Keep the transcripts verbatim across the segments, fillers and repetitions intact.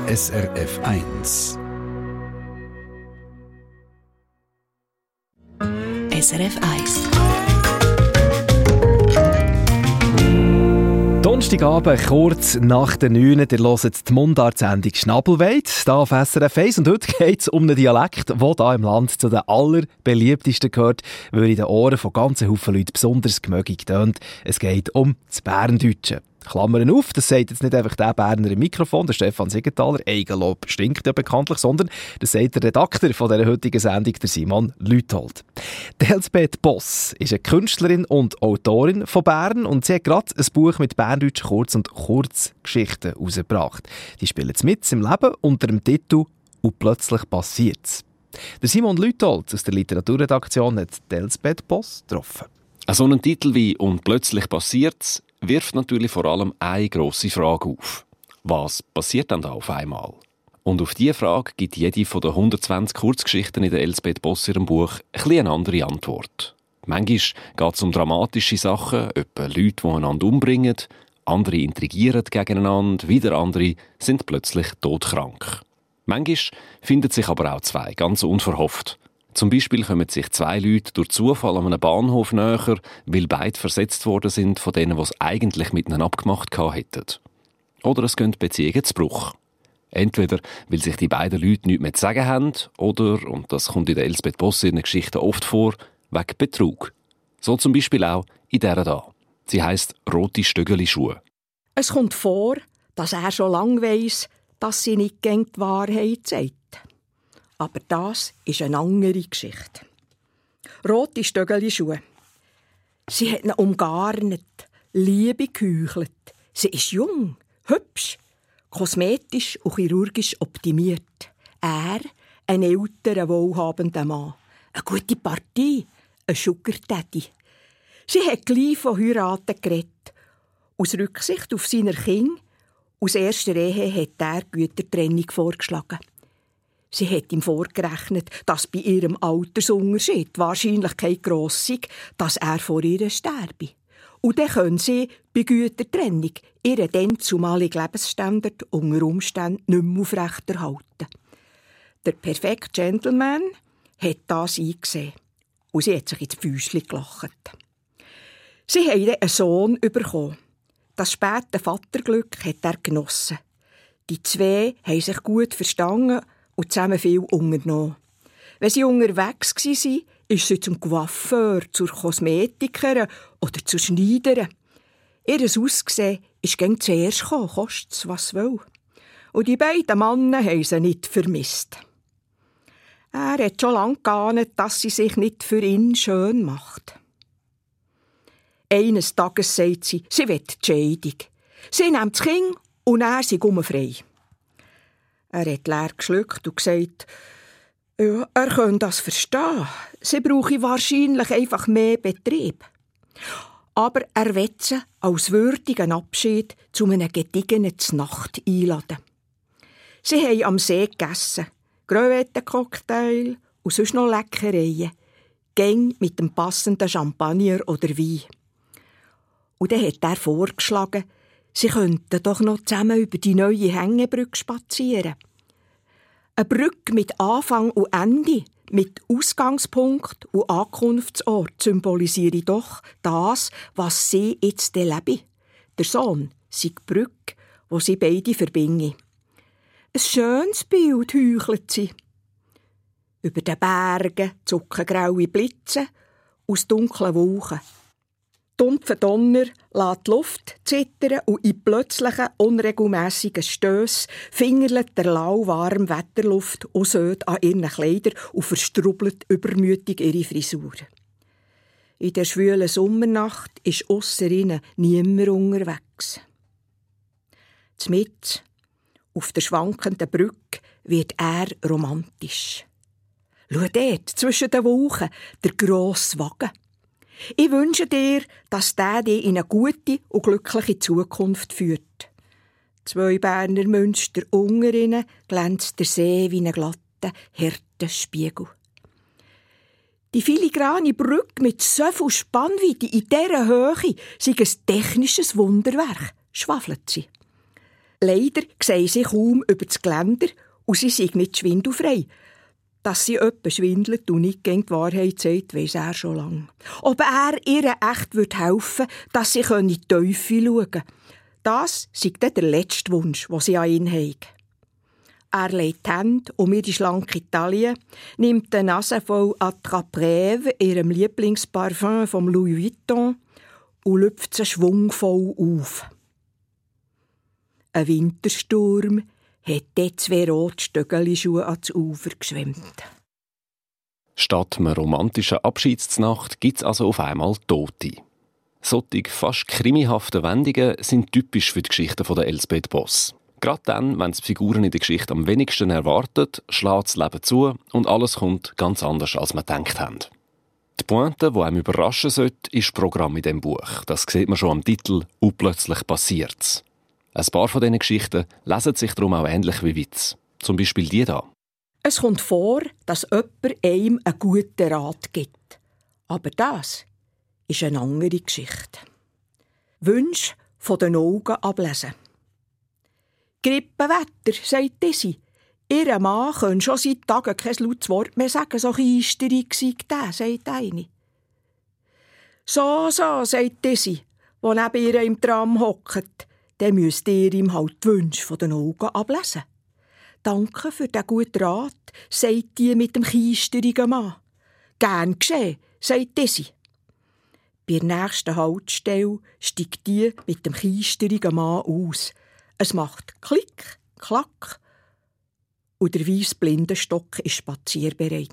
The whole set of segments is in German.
S R F eins. S R F eins. Donnerstagabend, kurz nach der neun. Ihr hört die Mundart-Sendung «Schnabelweit» hier auf S R F eins. Und heute geht es um einen Dialekt, der hier im Land zu den allerbeliebtesten gehört, weil in den Ohren von ganzen Haufen Leuten besonders gemögig tönt. Es geht um das Berndeutsche. Klammern auf, das sagt jetzt nicht einfach der Berner im Mikrofon, der Stefan Siegenthaler, Eigenlob stinkt ja bekanntlich, sondern das sagt der Redakteur von dieser heutigen Sendung, der Simon Lüthold. Die Elsbeth Boss ist eine Künstlerin und Autorin von Bern und sie hat gerade ein Buch mit berndeutschen Kurz- und Kurzgeschichten herausgebracht. Die spielen es mit im Leben unter dem Titel «Und plötzlich passiert's». Der Simon Lüthold aus der Literaturredaktion hat die Elsbeth Boss getroffen. So ein Titel wie «Und plötzlich passiert's» wirft natürlich vor allem eine grosse Frage auf. Was passiert dann da auf einmal? Und auf diese Frage gibt jede von den hundertzwanzig Kurzgeschichten in der Elsbeth Boss ihrem Buch ein eine andere Antwort. Manchmal geht es um dramatische Sachen, etwa Leute, die einander umbringen, andere intrigieren gegeneinander, wieder andere sind plötzlich todkrank. Manchmal finden sich aber auch zwei, ganz unverhofft. Zum Beispiel kommen sich zwei Leute durch Zufall an einem Bahnhof näher, weil beide versetzt worden sind von denen, die es eigentlich miteinander abgemacht hätten. Oder es gehen Beziehungen zu Bruch. Entweder, weil sich die beiden Leute nichts mehr zu sagen haben, oder, und das kommt in der Elsbeth Boss in den Geschichten oft vor, wegen Betrug. So zum Beispiel auch in dieser da. Sie heisst «Rote Stöckeli-Schuhe». Es kommt vor, dass er schon lange weiss, dass sie nicht gegen die Wahrheit sagt. Aber das ist eine andere Geschichte. Rote Stöckeli-Schuhe. Sie hat ihn umgarnet, Liebe geheuchelt. Sie ist jung, hübsch, kosmetisch und chirurgisch optimiert. Er, ein älterer, wohlhabender Mann. Eine gute Partie, ein Sugar Daddy. Sie hat gleich von Heiraten geredet. Aus Rücksicht auf seine Kinder, aus erster Ehe hat er Gütertrennung vorgeschlagen. Sie hat ihm vorgerechnet, dass bei ihrem Altersunterschied die Wahrscheinlichkeit gross sei, dass er vor ihr sterbe. Und dann können sie bei Gütertrennung ihren dann zumaligen Lebensstandard unter Umständen nicht mehr aufrechterhalten. Der perfekte Gentleman hat das eingesehen. Und sie hat sich ins Füßchen gelacht. Sie haben dann einen Sohn bekommen. Das späte Vaterglück hat er genossen. Die zwei haben sich gut verstanden und zusammen viel unternommen. Wenn sie unterwegs waren, ist sie zum Coiffeur, zur Kosmetikerin oder zur Schneiderin. Ihr Aussehen ist gegen zuerst gekommen, kostet's was will. Und die beiden Männer haben sie nicht vermisst. Er hat schon lange geahnt, dass sie sich nicht für ihn schön macht. Eines Tages sagt sie, sie will die Scheidung. Sie nimmt das Kind und er sei frei. Er hat leer geschluckt und gesagt, ja, er könne das verstehen. Sie brauche wahrscheinlich einfach mehr Betrieb. Aber er will sie als würdigen Abschied zu einem gediegenen Znacht einladen. Sie haben am See gegessen, Crevettencocktail und sonst noch Leckereien, gäng mit dem passenden Champagner oder Wein. Und dann hat er vorgeschlagen, sie könnten doch noch zusammen über die neue Hängebrücke spazieren. Eine Brücke mit Anfang und Ende, mit Ausgangspunkt und Ankunftsort symbolisiere doch das, was sie jetzt leben. Der Sohn sei die Brücke, wo sie beide verbinde. Ein schönes Bild heuchelt sie. Über den Bergen zucken graue Blitze aus dunklen Wolken. Dumpfer Donner lässt die Luft zittern und in plötzlichen, unregelmässigen Stössen fingerlet der lauwarme Wetterluft aussöd an ihren Kleidern und verstrubbelt übermütig ihre Frisur. In der schwülen Sommernacht ist ausser ihnen niemand unterwegs. Zmitz, auf der schwankenden Brücke, wird er romantisch. Schau dort, zwischen den Wolken, der grosse Wagen. Ich wünsche dir, dass der dich in eine gute und glückliche Zukunft führt. Zwei Berner Münster unter ihnen glänzt der See wie ein glatter, harter Spiegel. Die filigrane Brücke mit so viel Spannweite in dieser Höhe sei ein technisches Wunderwerk, schwafelt sie. Leider sehen sie kaum über das Geländer und sie sind nicht schwindelfrei. Dass sie jemanden schwindelt und nicht gegen die Wahrheit sagt, weiss er schon lange. Ob er ihr echt helfen würde, dass sie in die Teufel schauen können. Das sei dann der letzte Wunsch, den sie an ihn haben. Er legt die Hände um ihre schlanke Taille, nimmt die Nase voll Attrape-Rêve, ihrem Lieblingsparfum vom Louis Vuitton, und lüpft sie schwungvoll auf. Ein Wintersturm hat dort zwei rote Stöckelschuhe ans Ufer geschwemmt. Statt einer romantischen Abschiedsnacht gibt es also auf einmal Tote. Solche fast krimihafte Wendungen sind typisch für die Geschichten von der Elsbeth Boss. Gerade dann, wenn es die Figuren in der Geschichte am wenigsten erwartet, schlägt das Leben zu und alles kommt ganz anders, als man gedacht haben. Die Pointe, die einem überraschen sollte, ist Programm in diesem Buch. Das sieht man schon am Titel «Und plötzlich passiert's». Ein paar von diesen Geschichten lesen sich darum auch ähnlich wie Witz. Zum Beispiel die da. Es kommt vor, dass jemand einem einen guten Rat gibt. Aber das ist eine andere Geschichte. Wünsche von den Augen ablesen. «Grippenwetter», sagt Desi. «Ihr Mann kann schon seit Tagen kein lautes Wort mehr sagen, so keisterig sei der», sagt eine. «So, so», sagt Desi, die neben ihr im Tram hockt. «Dann müsst ihr ihm halt die Wünsche von den Augen ablesen.» «Danke für den guten Rat», sagt die mit dem keisterigen Mann. «Gern geschehen», sagt Desi. Bei der nächsten Haltestelle steigt die mit dem keisterigen Mann aus. Es macht Klick, Klack und der weisse Blindenstock ist spazierbereit.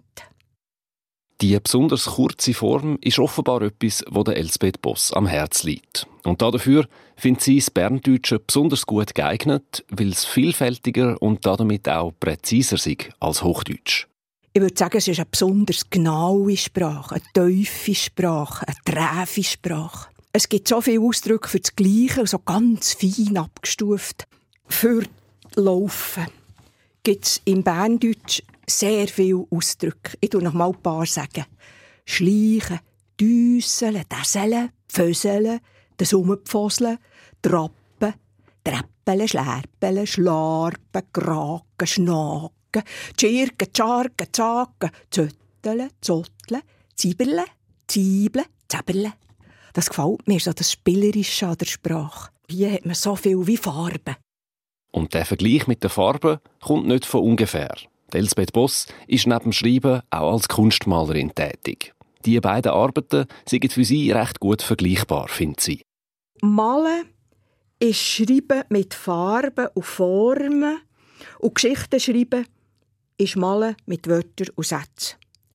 Die besonders kurze Form ist offenbar etwas, das der Elsbeth Boss am Herzen liegt. Und dafür findet sie das Berndeutsche besonders gut geeignet, weil es vielfältiger und damit auch präziser sei als Hochdeutsch. Ich würde sagen, es ist eine besonders genaue Sprache, eine tiefe Sprache, eine träfe Sprache. Es gibt so viele Ausdrücke für das Gleiche, so ganz fein abgestuft. Für Laufen gibt es im Berndeutsch sehr viele Ausdrücke. Ich sage noch mal ein paar sagen. Schleichen, düsseln, däseln, pföseln, das Rumpfoseln, trappen, treppeln, schlerpeln, schlarpen, kraken, schnaken, tschirken, tscharken, zaken, zötteln, zotteln, zieberlen, ziebeln, zäberlen. Das gefällt mir, so das Spielerische an der Sprache. Hier hat man so viel wie Farben. Und der Vergleich mit den Farben kommt nicht von ungefähr. Elsbeth Boss ist neben dem Schreiben auch als Kunstmalerin tätig. Die beiden Arbeiten sind für sie recht gut vergleichbar, findet sie. Malen ist Schreiben mit Farben und Formen. Und Geschichten schreiben ist Malen mit Wörtern und Sätzen.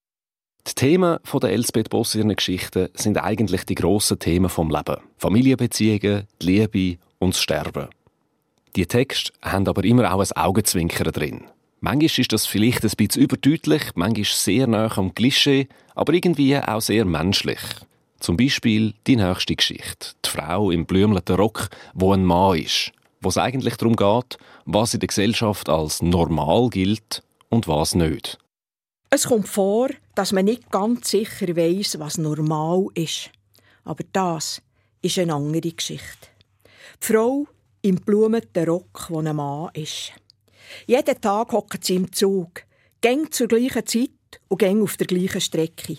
Die Themen der Elsbeth Boss in ihren Geschichten sind eigentlich die grossen Themen vom Leben. Familienbeziehungen, die Liebe und das Sterben. Die Texte haben aber immer auch ein Augenzwinkern drin. Manchmal ist das vielleicht ein bisschen überdeutlich, manchmal sehr nah am Klischee, aber irgendwie auch sehr menschlich. Zum Beispiel die nächste Geschichte. Die Frau im blümleten Rock, wo ein Mann ist. Wo es eigentlich darum geht, was in der Gesellschaft als normal gilt und was nicht. Es kommt vor, dass man nicht ganz sicher weiss, was normal ist. Aber das ist eine andere Geschichte. Die Frau im blumeten Rock, wo ein Mann ist. Jeden Tag hockt sie im Zug, gäng zur gleichen Zeit und gäng auf der gleichen Strecke.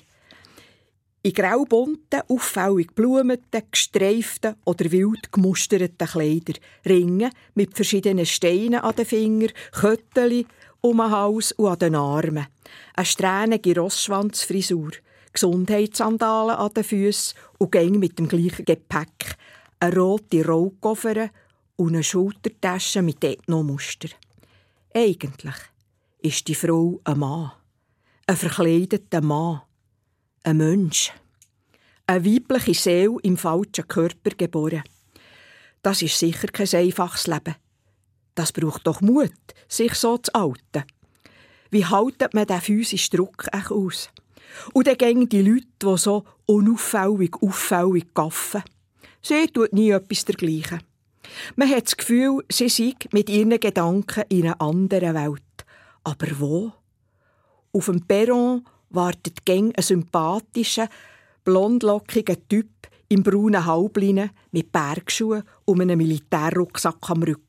In graubunten, auffällig blumeten, gestreiften oder wild gemusterten Kleidern, Ringe mit verschiedenen Steinen an den Fingern, Kötteli um den Hals und an den Armen, eine strähnige Rossschwanzfrisur, Gesundheitssandalen an den Füssen und gäng mit dem gleichen Gepäck, eine rote Rollkoffer und eine Schultertasche mit Ethnomuster. Eigentlich ist die Frau ein Mann, ein verkleideter Mann, ein Mensch, eine weibliche Seele im falschen Körper geboren. Das ist sicher kein einfaches Leben. Das braucht doch Mut, sich so zu halten. Wie haltet man diesen physischen Druck aus? Und dann gehen die Leute, die so unauffällig, auffällig gaffen. Sie tut nie etwas dergleichen. Man hat das Gefühl, sie sei mit ihren Gedanken in einer anderen Welt. Aber wo? Auf dem Perron wartet gäng ein sympathischer, blondlockiger Typ im braunen Halbleinen mit Bergschuhen und einem Militärrucksack am Rücken.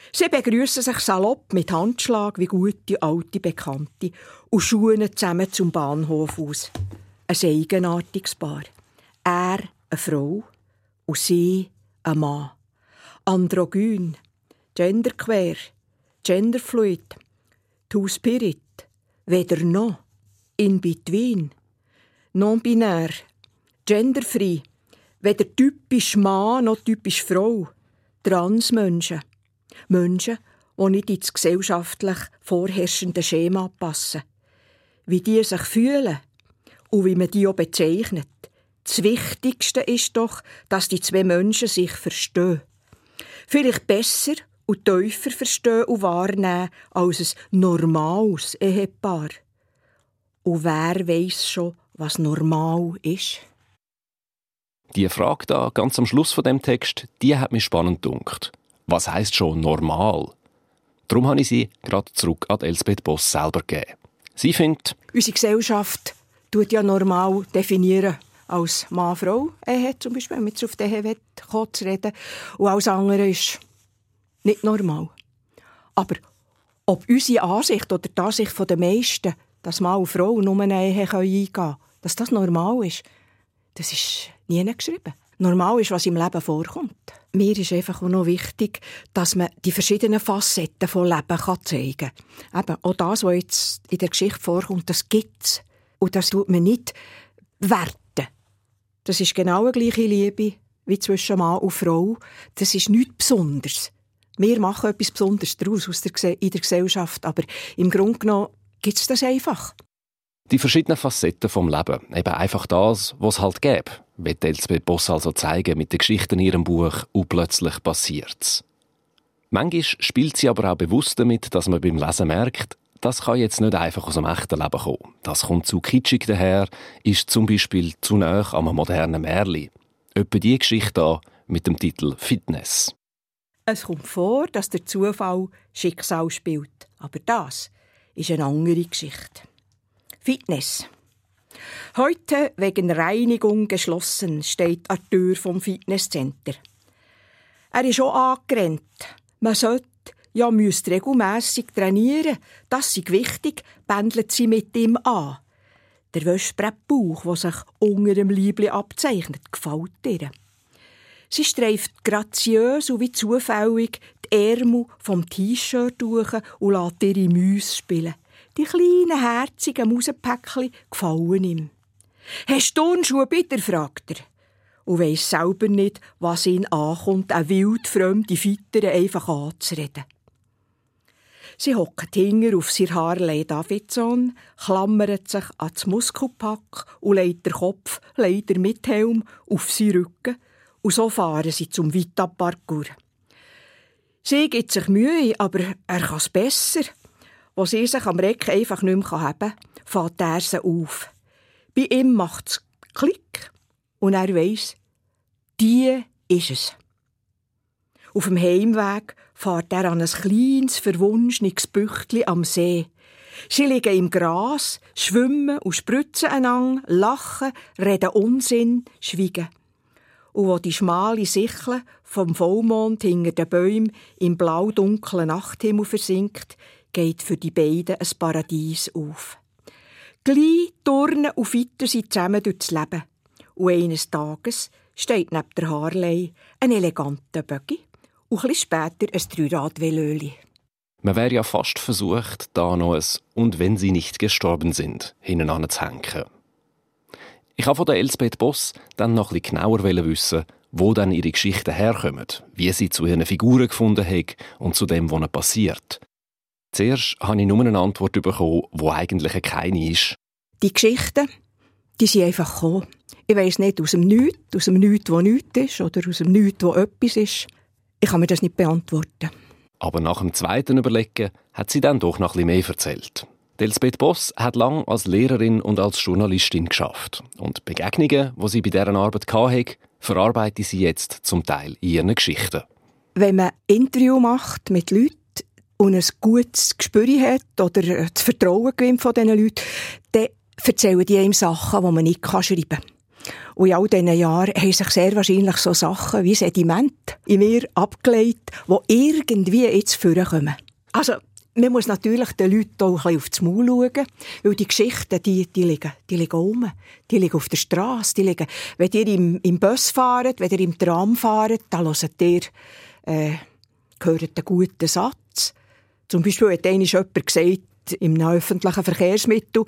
Sie begrüssen sich salopp mit Handschlag wie gute alte Bekannte und schuhen zusammen zum Bahnhof aus. Ein eigenartiges Paar. Er eine Frau und sie ein Mann. Androgyn, genderqueer, genderfluid, two-spirit, weder noch, in between, non-binär, genderfrei, weder typisch Mann noch typisch Frau, Transmenschen. Menschen, die nicht ins gesellschaftlich vorherrschende Schema passen. Wie die sich fühlen und wie man die auch bezeichnet. Das Wichtigste ist doch, dass die zwei Menschen sich verstehen. Vielleicht besser und tiefer verstehen und wahrnehmen als ein normales Ehepaar. Und wer weiss schon, was normal ist? Die Frage da ganz am Schluss von dem Text, die hat mich spannend gedunkt. Was heisst schon normal? Darum habe ich sie gerade zurück an Elsbeth Boss selber gegeben. Sie findet, unsere Gesellschaft tut ja normal definieren als Mann-Frau Ehe, zum Beispiel, wenn wir jetzt auf die Ehe kommen zu reden. Und alles andere ist nicht normal. Aber ob unsere Ansicht oder die Ansicht der meisten, dass Mann und Frau nur eine Ehe eingehen können, dass das normal ist, das ist nie geschrieben. Normal ist, was im Leben vorkommt. Mir ist einfach auch noch wichtig, dass man die verschiedenen Facetten von Leben zeigen kann. Eben, auch das, was jetzt in der Geschichte vorkommt, das gibt es. Und das tut man nicht werten. Das ist genau die gleiche Liebe wie zwischen Mann und Frau. Das ist nichts Besonderes. Wir machen etwas Besonderes daraus aus der, in der Gesellschaft, aber im Grunde genommen gibt es das einfach. Die verschiedenen Facetten vom Leben, eben einfach das, was es halt gäbe, wird Elsbeth Boss also zeigen mit den Geschichten in ihrem Buch «Und plötzlich passiert's». Manchmal spielt sie aber auch bewusst damit, dass man beim Lesen merkt, das kann jetzt nicht einfach aus dem echten Leben kommen. Das kommt zu kitschig daher, ist zum Beispiel zu nahe an einem modernen Märchen. Etwa die Geschichte hier mit dem Titel «Fitness». Es kommt vor, dass der Zufall Schicksal spielt. Aber das ist eine andere Geschichte. Fitness. Heute wegen Reinigung geschlossen, steht an der Tür vom Fitnesscenter. Er ist auch angerannt. Man sollte, ja müsste regelmässig trainieren. Das ist wichtig, pendelt sie mit ihm an. Der Wäschbrettbauch, der sich unter dem Leibli abzeichnet, gefällt ihr. Sie streift graziös und wie zufällig die Ärmel vom T-Shirt durch und lässt ihre Mäuse spielen. Die kleinen, herzigen Mausenpäckchen gefallen ihm. «Hast du Turnschuhe bitte?» fragt er. Und weiss selber nicht, was ihn ankommt, eine wildfremde Fitter einfach anzureden. Sie hockt hinger auf sein Harley Davidson, klammert sich an das Muskelpack und legt den Kopf, leider mit Helm, auf seinen Rücken. Und so fahren sie zum Vita-Parcours. Sie gibt sich Mühe, aber er kann es besser. Wo sie sich am Reck einfach nicht mehr haben kann, fährt er sie auf. Bei ihm macht es Klick und er weiss, die ist es. Auf dem Heimweg fährt er an ein kleines, verwunschenes Büchtli am See. Sie liegen im Gras, schwimmen und spritzen einander, lachen, reden Unsinn, schweigen. Und wo die schmale Sichel vom Vollmond hinter den Bäumen im blau-dunklen Nachthimmel versinkt, geht für die beiden ein Paradies auf. Gleich turnen und Fitter sind zusammen durchs Leben. Und eines Tages steht neben der Harley ein eleganter Buggy und etwas später ein Dreirad-Velöli. Man wäre ja fast versucht, da noch ein «Und wenn sie nicht gestorben sind» hinten anzuhängen. Ich wollte von der Elsbeth Boss dann noch etwas genauer wissen, wo dann ihre Geschichten herkommen, wie sie zu ihren Figuren gefunden hat und zu dem, was ihnen passiert. Zuerst habe ich nur eine Antwort bekommen, die eigentlich keine ist. Die Geschichten, die sind einfach gekommen. Ich weiss nicht, aus dem Nichts, aus dem Nichts, wo nichts ist, oder aus dem Nichts, wo etwas ist. Ich kann mir das nicht beantworten. Aber nach dem zweiten Überlegen hat sie dann doch noch ein bisschen mehr erzählt. Elsbeth Boss hat lange als Lehrerin und als Journalistin geschafft. Und die Begegnungen, die sie bei dieser Arbeit hatte, verarbeitet sie jetzt zum Teil in ihren Geschichten. Wenn man Interview macht mit Leuten und ein gutes Gespür hat oder das Vertrauen gewinnt von diesen Leuten, dann erzählen die einem Sachen, die man nicht schreiben kann. Und in all diesen Jahren haben sich sehr wahrscheinlich so Sachen wie Sediment in mir abgeleitet, die irgendwie jetzt vorkommen. Also, man muss natürlich den Leuten auch ein bisschen aufs Maul schauen, weil die Geschichten, die, die, liegen, die liegen rum. Die liegen auf der Straße. Die liegen, wenn ihr im, im Bus fahrt, wenn ihr im Tram fahrt, dann hört ihr, äh, hört einen guten Satz. Zum Beispiel hat einmal jemand gesagt, im öffentlichen Verkehrsmittel,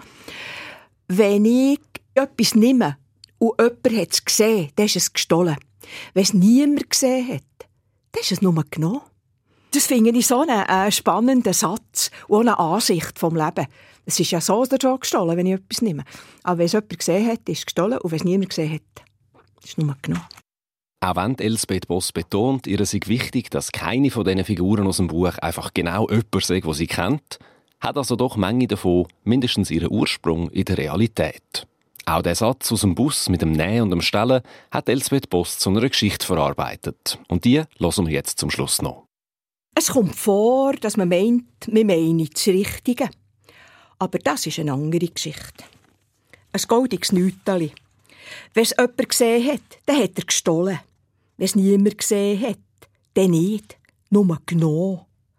wenn ich etwas nehme und jemand hat es gesehen, dann ist es gestohlen. Wenn es niemand gesehen hat, dann ist es nur genommen. Das finde ich so einen, einen spannenden Satz und eine Ansicht vom Leben. Es ist ja so oder so gestohlen, wenn ich etwas nehme. Aber wenn es jemand gesehen hat, ist es gestohlen. Und wenn es niemand gesehen hat, ist es nur genommen. Auch wenn Elsbeth Boss betont, ihr sei wichtig, dass keine von diesen Figuren aus dem Buch einfach genau jemand sei, den sie kennt, hat also doch manche davon mindestens ihren Ursprung in der Realität. Auch der Satz aus dem Bus mit dem Nähen und dem Stellen hat Elsbeth Boss zu einer Geschichte verarbeitet. Und die hören wir jetzt zum Schluss noch. Es kommt vor, dass man meint, wir meinen das Richtige. Aber das ist eine andere Geschichte. Ein goldiges Nüteli. Wenn es jemand gesehen hat, dann hat er gestohlen. Wenn es niemand gesehen hat, dann nicht. Nur genommen.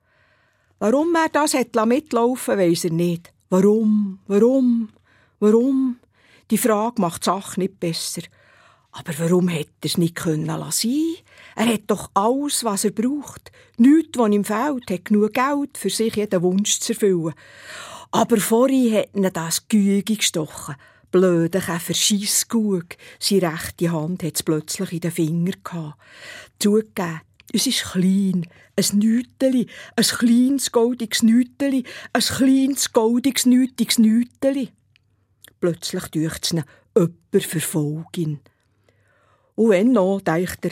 Warum er das hat mitlaufen lassen, weiss er nicht. Warum? Warum? Warum? Die Frage macht die Sache nicht besser. Aber warum hätte er es nicht sein können? Er hat doch alles, was er braucht. Nichts, was ihm fehlt, hat genug Geld, für sich jeden Wunsch zu erfüllen. Aber vorhin hat ihn das Güge gestochen. Blöde Käfer Scheissgug. Seine rechte Hand hat es plötzlich in den Finger gehabt. Zugegeben, es ist klein. Ein Nüteli. Ein kleines, goldiges Nüteli. Ein kleines, goldiges, nütiges Nüteli. Plötzlich deucht es ihn, jemand verfolgt ihn. Und wenn noch, denkt er,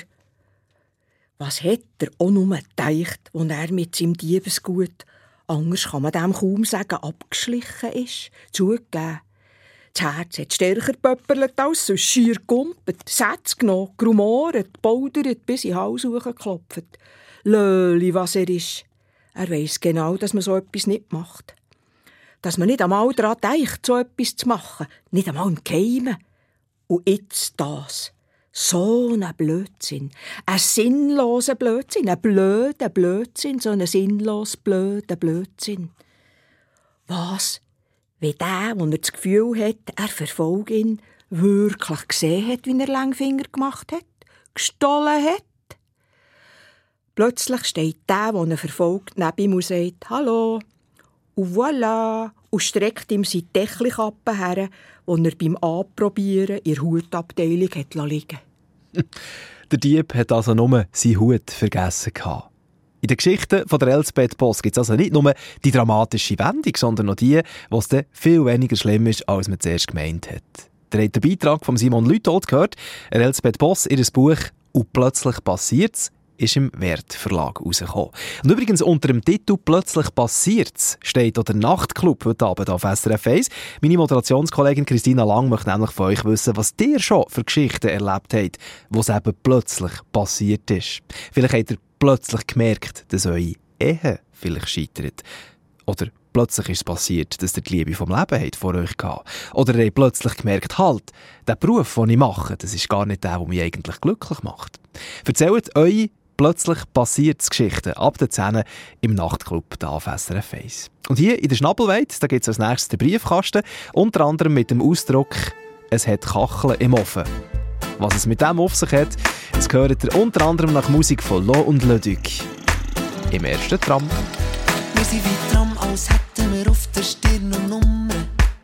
was hat er auch nur gedacht, als er mit seinem Diebesgut, anders kann man dem kaum sagen, abgeschlichen ist, zugegeben. Das Herz hat stärker gepöpperlet als sonst, schier gumpet, Sätze genommen, grumoret, baudert, bis in den Hals hochgeklopft. Löli, was er ist. Er weiss genau, dass man so etwas nicht macht. Dass man nicht einmal daran denkt, so etwas zu machen. Nicht einmal im Geheimen. Und jetzt das. So ein Blödsinn. Ein sinnloser Blödsinn. Ein blöder Blödsinn. So ein sinnlos blöder Blödsinn. Was, wenn der, wo er das Gefühl hat, er verfolge ihn, wirklich gesehen hat, wie er Langfinger gemacht hat? Gestohlen hat? Plötzlich steht der, der ihn verfolgt, neben ihm und sagt «Hallo». Und voilà, und streckt ihm seine Deckelkappe her, die er beim Anprobieren in der Hutabteilung hat liegen. Der Dieb hat also nur seinen Hut vergessen gehabt. In der Geschichte von der Elsbeth Boss gibt es also nicht nur die dramatische Wendung, sondern auch die, wo es dann viel weniger schlimm ist, als man zuerst gemeint hat. Ihr habt den Beitrag von Simon Lütold gehört, Elsbeth Boss, ihr Buch «Und plötzlich passiert's» ist im Wert Verlag rausgekommen. Und übrigens unter dem Titel «Plötzlich passiert's» steht auch der Nachtclub heute Abend auf S R F eins. Meine Moderationskollegin Christina Lang möchte nämlich von euch wissen, was ihr schon für Geschichten erlebt habt, wo es eben plötzlich passiert ist. Vielleicht habt ihr plötzlich gemerkt, dass eure Ehe vielleicht scheitert. Oder plötzlich ist es passiert, dass ihr die Liebe vom Leben habt vor euch gehabt. Oder ihr habt plötzlich gemerkt, halt, der Beruf, den ich mache, das ist gar nicht der, der mich eigentlich glücklich macht. Erzählt eure plötzlich passiert Geschichten ab der zehn im Nachtclub da auf S R F eins. Und hier in der Schnabelweit, da gibt es als nächstes den Briefkasten, unter anderem mit dem Ausdruck «Es hat Kacheln im Ofen». Was es mit dem auf sich hat, das gehört ihr unter anderem nach Musik von Lo und Le Duc. Im ersten Tram. Wir sind wie Tram, als hätten wir auf der Stirn und Nummer.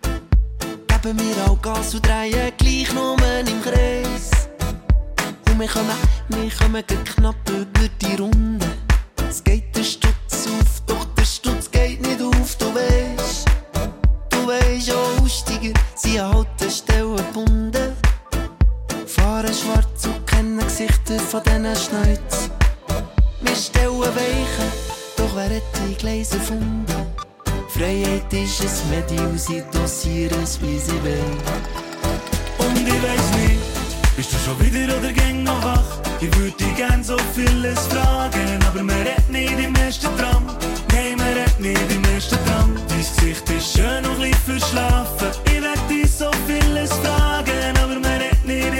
Geben wir auch Gas und drehen gleich nur im Kreis. Und wir kommen, wir kommen knapp über die Runde. Es geht der Stutz auf, doch der Stutz geht nicht auf. Du weisst, du weisst, oh Steiger, sie an Haltestellen gebunden. Fahren schwarz und kennen Gesichter von diesen Schnäuzen. Wir stellen Weichen, doch wer hat die Gleise erfunden? Freiheit ist ein Medium, sie dosieren es, wie sie wollen. Und ich weiss nicht, bist du schon wieder oder gäng noch wach? Ich würde dich gern so vieles fragen, aber man redet nicht im ersten Tram. Nein, man redet nicht im ersten Tram. Dein Gesicht ist schön und ein bisschen verschlafen. Ich werd dich so vieles fragen, aber man redet nicht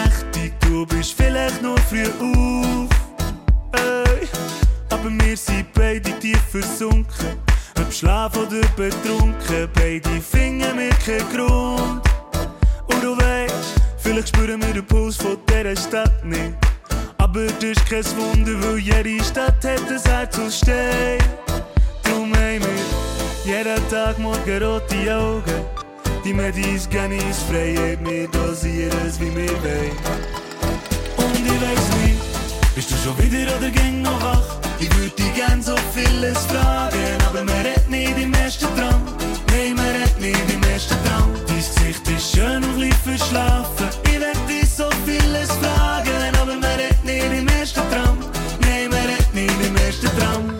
Nächte, du bist vielleicht noch früh auf. Ey, aber wir sind beide tief versunken. Ob Schlaf oder betrunken, beide finden wir keinen Grund. Und du weißt, vielleicht spüren wir den Puls von dieser Stadt nicht. Aber das ist kein Wunder, weil jede Stadt hat ein Herz aus Stein. Drum haben wir jeden Tag morgen rote Augen. Die Medis gehen ins Freie, wir dosieren es wie wir wollen. Und ich weiss nicht, bist du schon wieder oder ging noch wach? Ich würde dich gern so vieles fragen, aber man redet nicht im ersten Traum. Nein, man redet nicht im ersten Traum. Dein Gesicht ist schön und lieb verschlafen. Ich will dich so vieles fragen, aber man redet nicht im ersten Traum. Nein, man redet nicht im ersten Traum.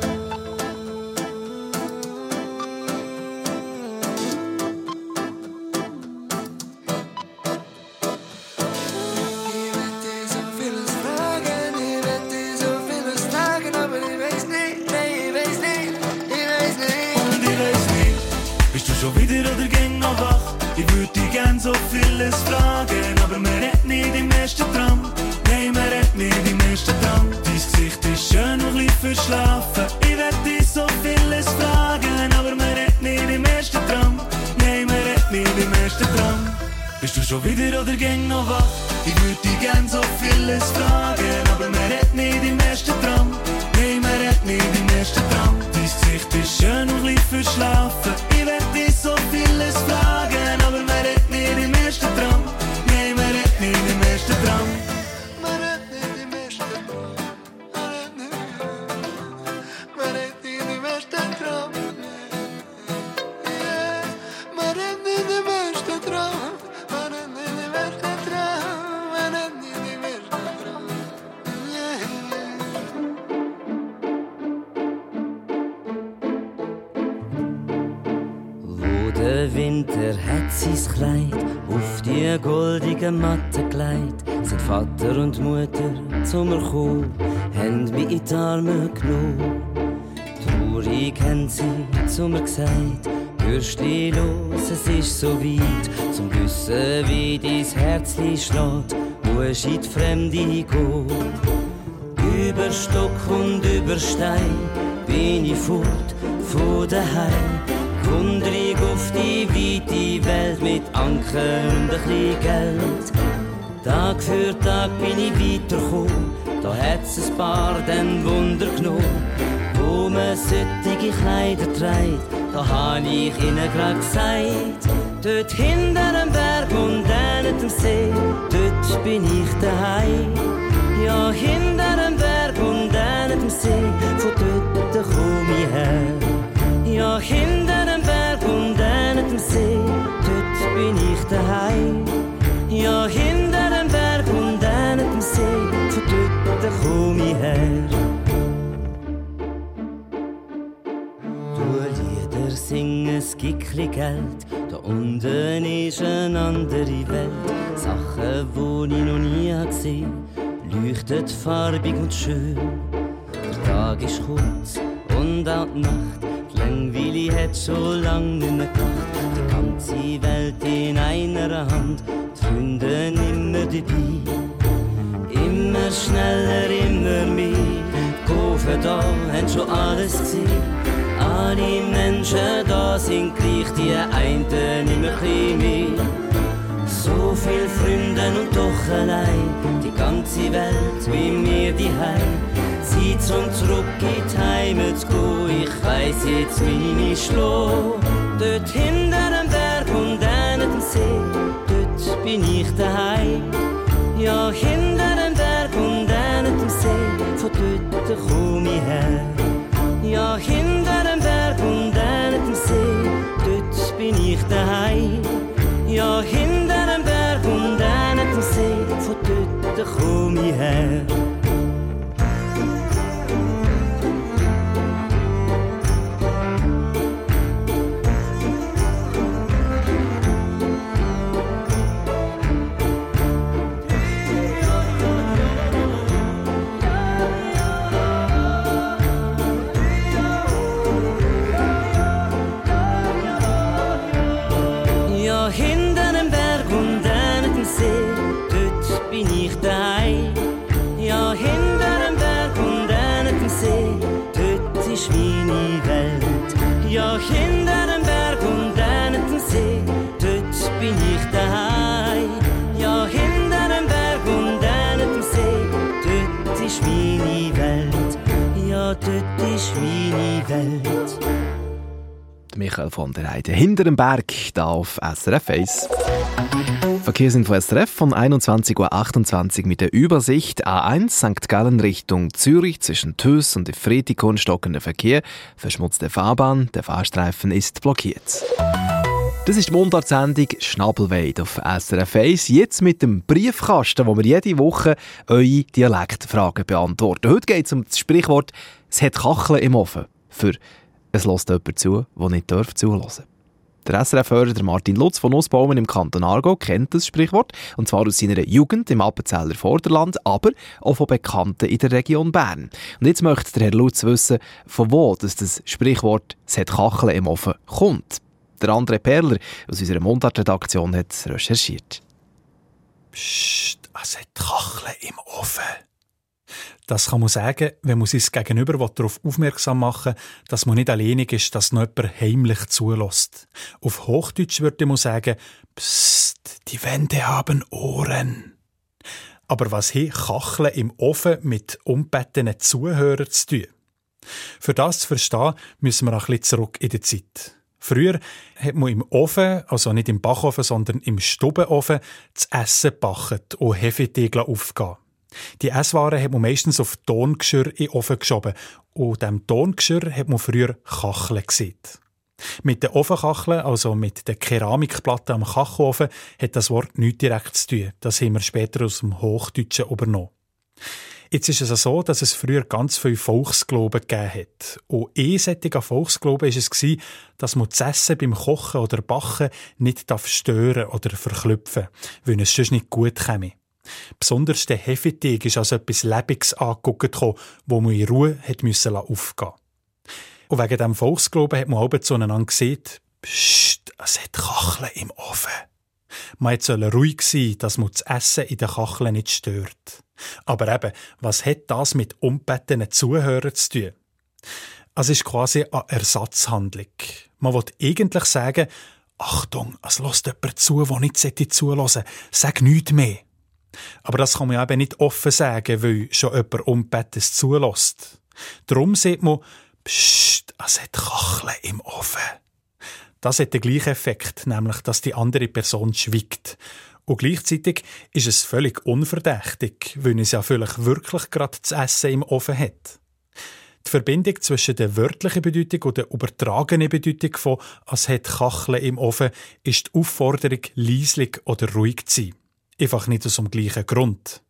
Schon wieder oder ging noch wach? Ich würde dich gern so vieles fragen, aber man redet nicht im ersten Traum. Nein, man redet nicht im ersten Traum. Dein Gesicht ist schön und lieb verschlafen. Ich will dich so vieles fragen, aber man redet nicht im ersten Traum. Nein, man redet nicht im ersten Traum. Bist du schon wieder oder ging noch wach? Ich würde dich gern so vieles fragen, aber man redet nicht im ersten Traum. Nein, man redet nicht im ersten Traum. Dein Gesicht ist schön und lieb verschlafen. Ich will dich so vieles fragen, aber man redet nicht im ersten Traum. Nein, man redet nicht im ersten Traum. Man redet nicht im ersten Traum. Man redet nicht im ersten Traum. Yeah. Man redet nicht im ersten Traum. Man redet nicht im ersten Traum. Man redet nicht im ersten Traum. Yeah. Der Winter hat sein Kleid auf die goldige Matte gelegt. Sind Vater und Mutter zu mir gekommen, haben mich in die Arme genommen. Traurig haben sie zu mir gesagt, Bürstli los, es ist so weit. Zum wissen, wie dein Herzli schlägt, musst in die Fremde gehen. Über Stock und über Stein bin ich fort von daheim. Wundrig auf die weite Welt mit Anker und ein bisschen Geld. Tag für Tag bin ich weitergekommen, da hat's ein paar den Wunder genommen. Wo man solche Kleider trägt, da hab ich ihnen grad gesagt. Dort hinter dem Berg und an dem See, dort bin ich daheim. Ja, hinter dem Berg und an dem See, von dort komm ich her. Ja, hinter dem Berg und an dem See, dort bin ich daheim. Ja, hinter dem Berg und an dem See, von dort komm ich her. Du Lieder singen, es gibt chli Geld, da unten ist eine andere Welt. Sachen, die ich noch nie gesehen, leuchtet farbig und schön. Der Tag ist kurz und auch die Nacht, Langweile hat schon lang nicht mehr gedacht. Die ganze Welt in einer Hand, die Freunde immer dabei. Immer schneller, immer mehr, die Kurven da haben schon alles gesehen. Alle Menschen da sind gleich, die einen immer ein mehr. So viel Freunde und doch allein, die ganze Welt wie mir daheim. Zeit zum zurück in die Heimat zu gehen, ich weiss jetzt, wie ich schlaf. Dort hinter dem Berg und an dem See, dort bin ich daheim. Ja, hinter dem Berg und an dem See, von dort komm ich her. Ja, hinter dem Berg und an dem See, dort bin ich daheim. Ja, hinter dem Berg und an dem See, von dort komm ich her. Hinter dem Berg und an dem See, dort bin ich daheim. Ja, hinter dem Berg und an dem See, dort ist meine Welt. Ja, hinter dem Berg und an dem See, dort bin ich daheim. Ja, hinter dem Berg und an dem See, dort ist meine Welt. Ja, dort ist meine Welt. Michael von der Heide hinter dem Berg, da auf S R F eins. Verkehrsinfo S R F von einundzwanzig Uhr achtundzwanzig mit der Übersicht. A eins Sankt Gallen Richtung Zürich zwischen Töss und Efretikon stockender Verkehr. Verschmutzte Fahrbahn, der Fahrstreifen ist blockiert. Das ist die Mundartsendung Schnabelweid auf S R F eins. Jetzt mit dem Briefkasten, wo wir jede Woche eure Dialektfragen beantworten. Heute geht es um das Sprichwort «Es hat Kacheln im Ofen». Für «Es lässt jemand zu, der nicht darf zuhören». Der S R F-Hörer Martin Lutz von Nussbaumen im Kanton Aargau kennt das Sprichwort, und zwar aus seiner Jugend im Appenzeller Vorderland, aber auch von Bekannten in der Region Bern. Und jetzt möchte der Herr Lutz wissen, von wo das, das Sprichwort «Es hat Kacheln im Ofen» kommt. Der André Perler aus unserer Mundart-Redaktion hat recherchiert. Psst, es hat Kacheln im Ofen. Das kann man sagen, wenn man sein Gegenüber darauf aufmerksam machen will, dass man nicht alleinig ist, dass noch jemand heimlich zulässt. Auf Hochdeutsch würde man sagen, Psst, die Wände haben Ohren. Aber was haben Kacheln im Ofen mit unbettenen Zuhörern zu tun? Für das zu verstehen, müssen wir ein bisschen zurück in die Zeit. Früher hat man im Ofen, also nicht im Backofen, sondern im Stubenofen, das Essen gebacken und Hefetegel aufgegeben. Die Esswaren hat man meistens auf Tongeschirr in den Ofen geschoben. Und diesem Tongeschirr hat man früher Kacheln gesehen. Mit den Ofenkacheln, also mit der Keramikplatte am Kachelofen, hat das Wort nichts direkt zu tun. Das haben wir später aus dem Hochdeutschen übernommen. Jetzt ist es so, dass es früher ganz viele Volksglauben gegeben hat. Und ein solcher Volksglaube war es, dass man das Essen beim Kochen oder Backen nicht stören oder verklüpfen darf, weil es sonst nicht gut käme. Besonders der Hefeteig ist als etwas Lebendiges angeguckt, wo man in Ruhe hat müssen aufgehen. Und wegen diesem Volksglauben hat man auch zueinander gesagt, Psst, es hat Kacheln im Ofen. Man soll ruhig sein, dass man das Essen in den Kacheln nicht stört. Aber eben, was hat das mit unbettenen Zuhörern zu tun? Es ist quasi eine Ersatzhandlung. Man will eigentlich sagen, Achtung, es lässt jemand zu, der nicht zuhören sollte. Sag nichts mehr. Aber das kann man eben nicht offen sagen, weil schon jemand Unbettenes zulässt. Darum sieht man, Psst, es hat Kacheln im Ofen. Das hat den gleichen Effekt, nämlich, dass die andere Person schweigt. Und gleichzeitig ist es völlig unverdächtig, weil es ja vielleicht wirklich gerade das Essen im Ofen hat. Die Verbindung zwischen der wörtlichen Bedeutung und der übertragenen Bedeutung von «es hat Kacheln im Ofen» ist die Aufforderung, leislich oder ruhig zu sein. Einfach nicht aus dem gleichen Grund.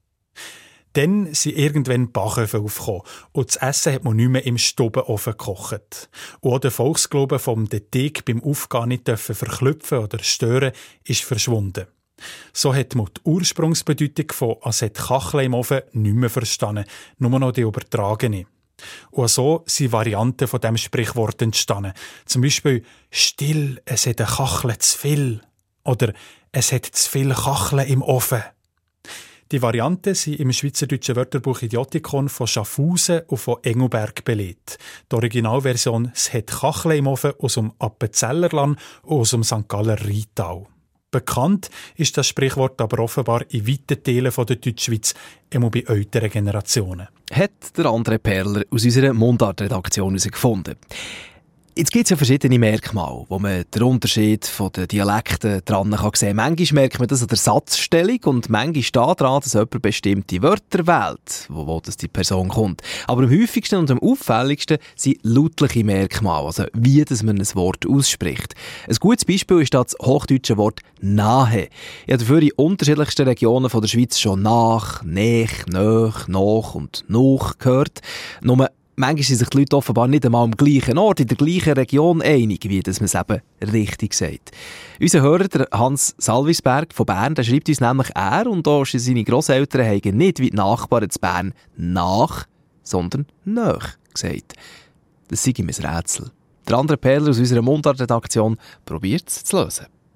Dann sind irgendwann Backöfen aufgekommen und das Essen hat man nicht mehr im Stubenofen gekocht. Und auch der Volksglaube vom den Teig beim Aufgehen nicht verklüpfen oder stören ist verschwunden. So hat man die Ursprungsbedeutung von «es hat Kacheln im Ofen» nicht mehr verstanden, nur noch die übertragene. Und so sind Varianten von diesem Sprichwort entstanden. Zum Beispiel «Still, es hat eine Kachle zu viel» oder «Es hat zu viel Kacheln im Ofen». Die Varianten sind im Schweizerdeutschen Wörterbuch Idiotikon von Schaffhausen und von Engelberg belegt. Die Originalversion «Es hat Kacheln im Ofen» aus dem Appenzellerland und aus dem Sankt Galler Rheintal. Bekannt ist das Sprichwort aber offenbar in weiten Teilen der Deutschschweiz, immer bei älteren Generationen. Hat der André Perler aus unserer Mundart-Redaktion herausgefunden. Jetzt gibt es ja verschiedene Merkmale, wo man den Unterschied von den Dialekten dran kann sehen. Manchmal merkt man das an der Satzstellung und manchmal steht daran, dass jemand bestimmte Wörter wählt, wo, wo das die Person kommt. Aber am häufigsten und am auffälligsten sind lautliche Merkmale, also wie dass man ein Wort ausspricht. Ein gutes Beispiel ist das hochdeutsche Wort «nahe». Ich habe dafür in unterschiedlichsten Regionen von der Schweiz schon «nach», «nech», «nöch», «noch» und «noch» gehört. Nur manchmal sind sich die Leute offenbar nicht einmal am gleichen Ort, in der gleichen Region einig, wie dass man es eben richtig sagt. Unser Hörer, der Hans Salvisberg von Bern, der schreibt uns nämlich, er und auch seine Grosseltern haben nicht wie die Nachbarn zu Bern «nach», sondern «nöch» gesagt. Das sei ihm ein Rätsel. Der andere Perler aus unserer Mundart-Redaktion probiert es zu lösen.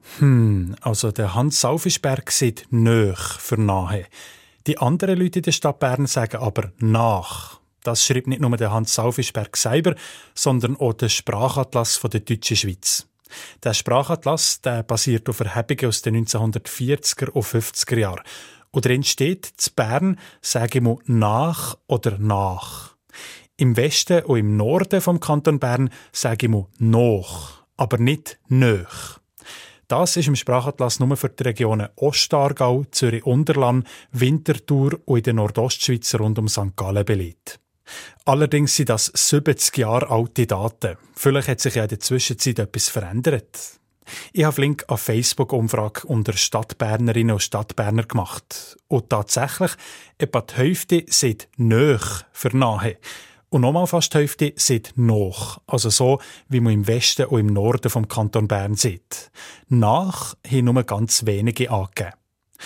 Hm, also der Hans Saufischberg sieht «nöch» für «nahe». Die anderen Leute in der Stadt Bern sagen aber «nach». Das schreibt nicht nur der Hans Saufischberg selber, sondern auch der Sprachatlas von der deutschen Schweiz. Der Sprachatlas der basiert auf Erhebungen aus den neunzehnhundertvierziger und fünfziger Jahren. Und drin steht, zu Bern sage ich «nach» oder «nach». Im Westen und im Norden vom Kanton Bern sage ich «noch», aber nicht «nöch». Das ist im Sprachatlas nur für die Regionen Ostaargau, Zürich-Unterland, Winterthur und in der Nordostschweiz rund um Sankt Gallen belegt. Allerdings sind das siebzig Jahre alte Daten. Vielleicht hat sich ja in der Zwischenzeit etwas verändert. Ich habe Link an Facebook-Umfrage unter Stadtbernerinnen und Stadtberner gemacht. Und tatsächlich, etwa die Hälfte sagt «nöch» für «nahe». Und nochmal fast die Hälfte sagt «noch», also so, wie man im Westen und im Norden vom Kanton Bern sieht. «Nach» haben nur ganz wenige angegeben.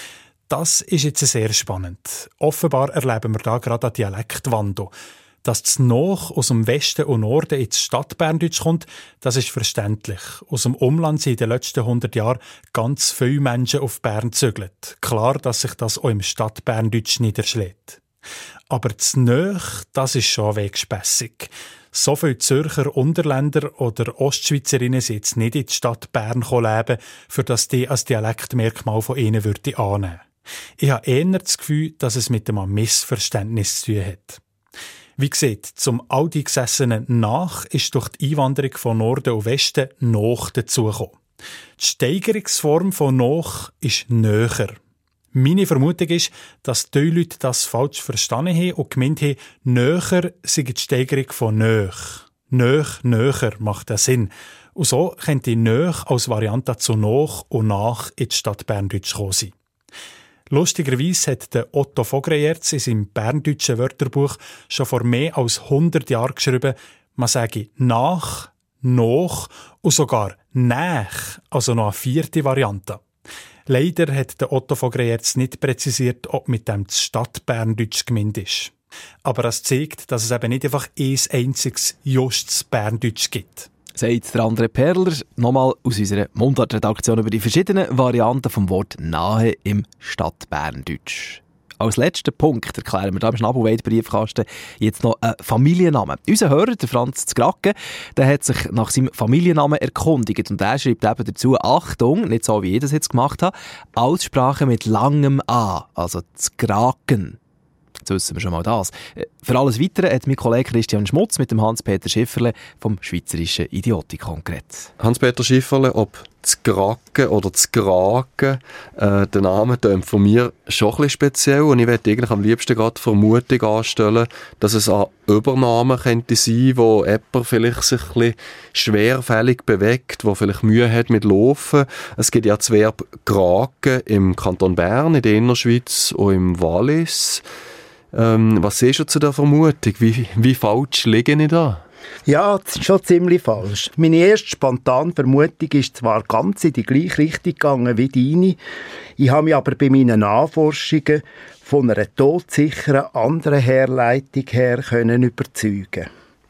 Das ist jetzt sehr spannend. Offenbar erleben wir da gerade einen Dialektwandel. Dass das «noch» aus dem Westen und Norden ins Stadtberndeutsch kommt, das ist verständlich. Aus dem Umland sind in den letzten hundert Jahren ganz viele Menschen auf Bern gezügelt. Klar, dass sich das auch im Stadtberndeutsch niederschlägt. Aber das «nöch», das ist schon wegspässig. So viele Zürcher Unterländer oder Ostschweizerinnen sind jetzt nicht in die Stadt Bern leben, für das die als Dialektmerkmal von ihnen würde annehmen. Ich habe eher das Gefühl, dass es mit einem Missverständnis zu tun hat. Wie gesagt, zum alteingesessenen «nach» ist durch die Einwanderung von Norden und Westen «noch» dazugekommen. Die Steigerungsform von «noch» ist «nöcher». Meine Vermutung ist, dass die Leute das falsch verstanden haben und gemeint haben, «nöcher» sei die Steigerung von «nöch». «Nöch», «nöcher» macht das Sinn. Und so könnte «nöch» als Variante zu «noch» und «nach» in die Stadt Berndeutsch kommen sein. Lustigerweise hat der Otto Vogreyerz in seinem berndeutschen Wörterbuch schon vor mehr als hundert Jahren geschrieben, man sage «nach», «noch» und sogar «näch», also noch eine vierte Variante. Leider hat der Otto Vogreyerz nicht präzisiert, ob mit dem das Stadtberndeutsch gemeint ist. Aber das zeigt, dass es eben nicht einfach ein einziges justes Berndeutsch gibt. Sagt der André Perler nochmal aus unserer Mundart-Redaktion über die verschiedenen Varianten vom Wort «nahe» im Stadtberndeutsch. Als letzten Punkt erklären wir da im Schnabelweit-Briefkasten jetzt noch einen Familiennamen. Unser Hörer, der Franz Zgracke, der hat sich nach seinem Familiennamen erkundigt und er schreibt eben dazu, Achtung, nicht so wie ich das jetzt gemacht habe, Aussprache mit langem A, also Zgraken. Jetzt wissen wir schon mal das. Für alles Weitere hat mein Kollege Christian Schmutz mit dem Hans-Peter Schifferle vom Schweizerischen Idiotikon geredet. Hans-Peter Schifferle, ob das Graken oder das Graken, äh, der Name tönt von mir schon ein bisschen speziell und ich möchte eigentlich am liebsten gerade Vermutung anstellen, dass es ein Übername könnte sein, wo jemand vielleicht sich ein bisschen schwerfällig bewegt, wo vielleicht Mühe hat mit Laufen. Es gibt ja das Verb Graken im Kanton Bern, in der Innerschweiz und im Wallis. Ähm, was siehst du zu der Vermutung? Wie, wie falsch liege ich da? Ja, das ist schon ziemlich falsch. Meine erste spontane Vermutung ist zwar ganz in die gleiche Richtung gegangen wie deine. Ich habe mich aber bei meinen Nachforschungen von einer todsicheren anderen Herleitung her können überzeugen.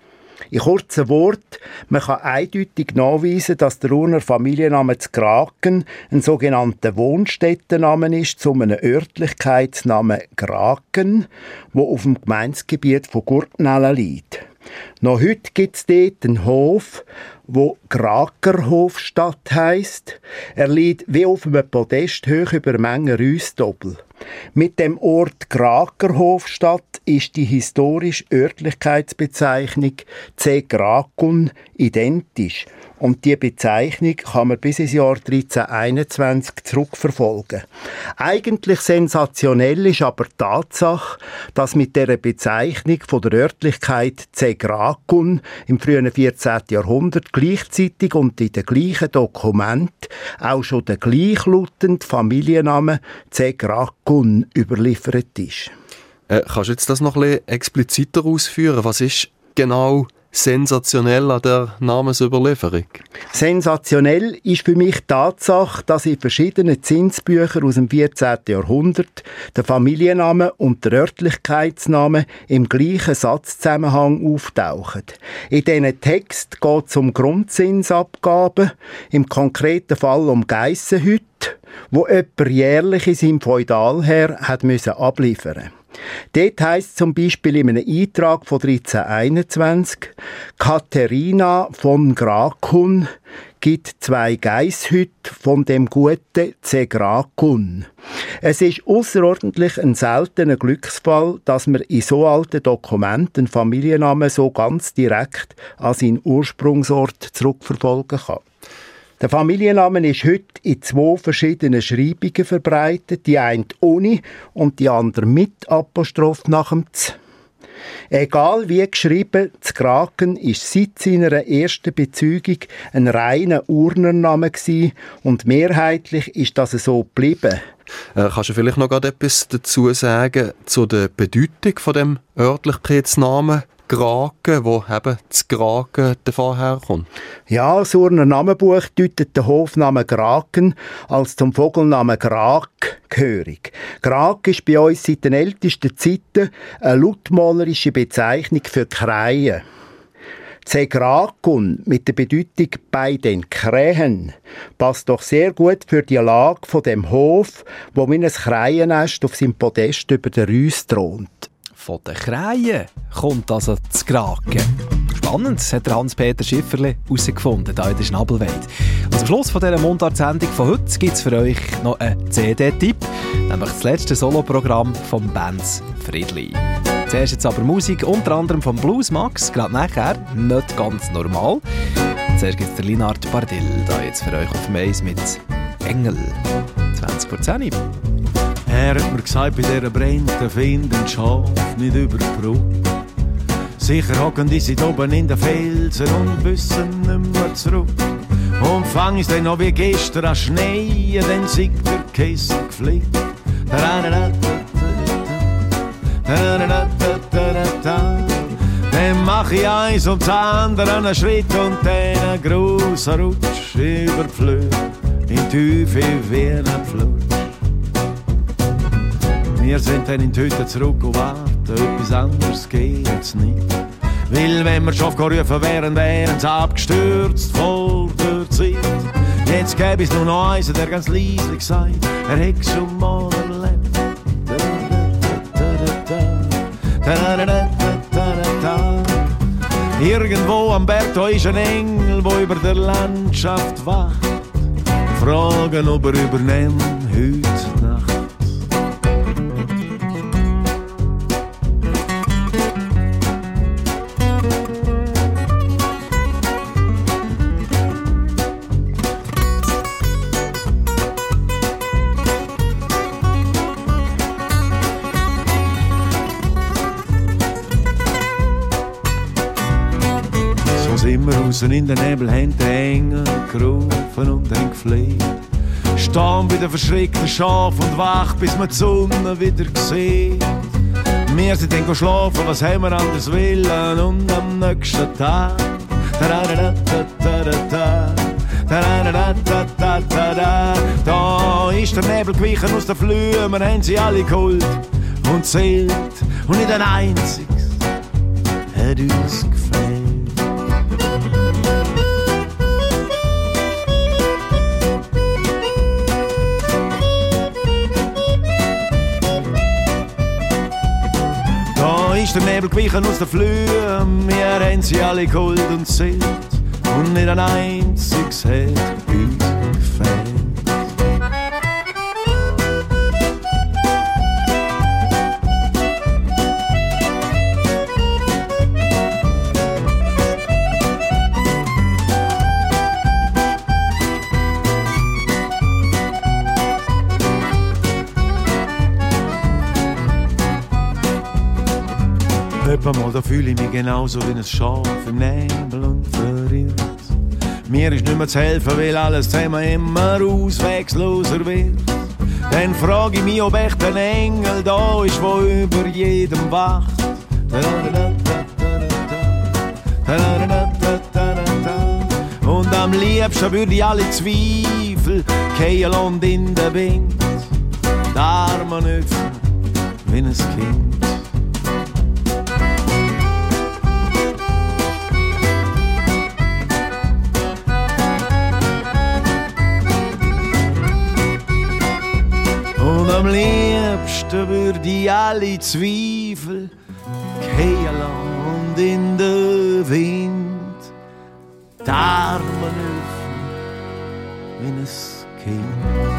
In kurzen Worten, man kann eindeutig nachweisen, dass der Urner Familienname Zgraken ein sogenannter Wohnstättenname ist zu einem Örtlichkeitsnamen Graken, wo auf dem Gemeindegebiet von Gurtnellen liegt. Noch heute gibt es dort einen Hof, wo Grakerhofstadt heisst. Er liegt wie auf einem Podest hoch über Menge Rüstobel. Mit dem Ort Grakerhofstadt ist die historische Örtlichkeitsbezeichnung Z'Grakun identisch. Und die Bezeichnung kann man bis ins Jahr dreizehnhunderteinundzwanzig zurückverfolgen. Eigentlich sensationell ist aber die Tatsache, dass mit dieser Bezeichnung von der Örtlichkeit Z'Grakun im frühen vierzehnten Jahrhundert gleichzeitig und in den gleichen Dokumenten auch schon der gleichlautende Familienname Z'Grakun überliefert ist. Äh, kannst du jetzt das noch ein bisschen expliziter ausführen? Was ist genau sensationell an der Namensüberlieferung? Sensationell ist für mich die Tatsache, dass in verschiedenen Zinsbüchern aus dem vierzehnten Jahrhundert der Familienname und der Örtlichkeitsname im gleichen Satzzusammenhang auftauchen. In diesen Text geht es um Grundzinsabgaben, im konkreten Fall um Geissenhütte, wo jemand jährlich in seinem Feudalherr hat müssen abliefern. Dort heisst zum Beispiel in einem Eintrag von dreizehnhunderteinundzwanzig, Katharina von Grakun gibt zwei Geisshütte von dem guten Zegrakun. Es ist ausserordentlich ein seltener Glücksfall, dass man in so alten Dokumenten einen Familiennamen so ganz direkt an seinen Ursprungsort zurückverfolgen kann. Der Familienname ist heute in zwei verschiedenen Schreibungen verbreitet, die eine ohne und die andere mit Apostroph nach dem Z. Egal wie geschrieben, Z'Graken war seit seiner ersten Bezeugung ein reiner Urnername und mehrheitlich ist das so geblieben. Äh, kannst du vielleicht noch gerade etwas dazu sagen zu der Bedeutung von dem Örtlichkeitsnamen Graken, wo eben das Graken davon herkommt? Ja, das Urner Namenbuch deutet den Hofnamen Graken als zum Vogelnamen Grak gehörig. Grak ist bei uns seit den ältesten Zeiten eine lautmalerische Bezeichnung für Kreien. Zegrakun mit der Bedeutung «bei den Krähen» passt doch sehr gut für die Lage von dem Hof, wo wie ein Krähennest auf seinem Podest über der Reuss thront. Von den Krähen kommt also das Graken. Spannend, das hat Hans-Peter Schifferle herausgefunden, hier in der Schnabelweide. Und zum Schluss von dieser Mundartsendung von heute gibt es für euch noch einen C D-Tipp, nämlich das letzte Soloprogramm von Benz Friedli. Zuerst jetzt aber Musik, unter anderem vom Blues Max, gerade nachher, nicht ganz normal. Zuerst gibt es den Linard Bardil, da jetzt für euch auf dem Eis mit Engel. zwanzig vor zehn. Er hat mir gesagt, bei dieser Brände finden Schaf nicht über die Brücke. Sicher hocken die sind oben in den Felsen und wissen nicht mehr zurück. Und fang ist dann noch wie gestern an Schnee, dann singt der Kessel geflickt. Dann mach ich eins und das andere einen Schritt und dann einen grossen Rutsch über die Flöhe in Tiefe wie ein Flutsch. Wir sind dann in die Hütte zurück und warten, etwas anderes geht's nicht. Weil wenn wir schon gerufen wären, wären sie abgestürzt vor der Zeit. Jetzt gäbe es nur noch eins, der ganz leislich sagt, er hätte schon mal erlebt. Irgendwo am Berg da ist ein Engel, der über der Landschaft wacht. Fragen, ob er übernimmt heute Nacht. Draussen in den Nebel haben die Engel gerufen und haben gefleht. Stehen bei den verschreckten Schafen und wach, bis man die Sonne wieder sieht. Wir sind dann schlafen, was haben wir anders willen und am nächsten Tag da ist der Nebel gewichen aus den Flühen, wir haben sie alle geholt und zählt und nicht ein einziges hat uns gefällt. Ist der Nebel gewichen aus den Flühen, wir haben sie alle geholt und zählt und nicht ein einziges hat uns gefällt. Mal, da fühle ich mich genauso wie ein Schaf im Nebel und verirrt. Mir ist nicht mehr zu helfen, weil alles zusammen immer auswegsloser wird. Dann frage ich mich, ob echt ein Engel da ist, der über jedem wacht. am liebsten würde ich alle Zweifel fallen und in den Wind die Arme öffnen wie ein Kind. Und am liebsten würde ich alle Zweifel fallen und in den Wind die Arme öffnen wie ein Kind.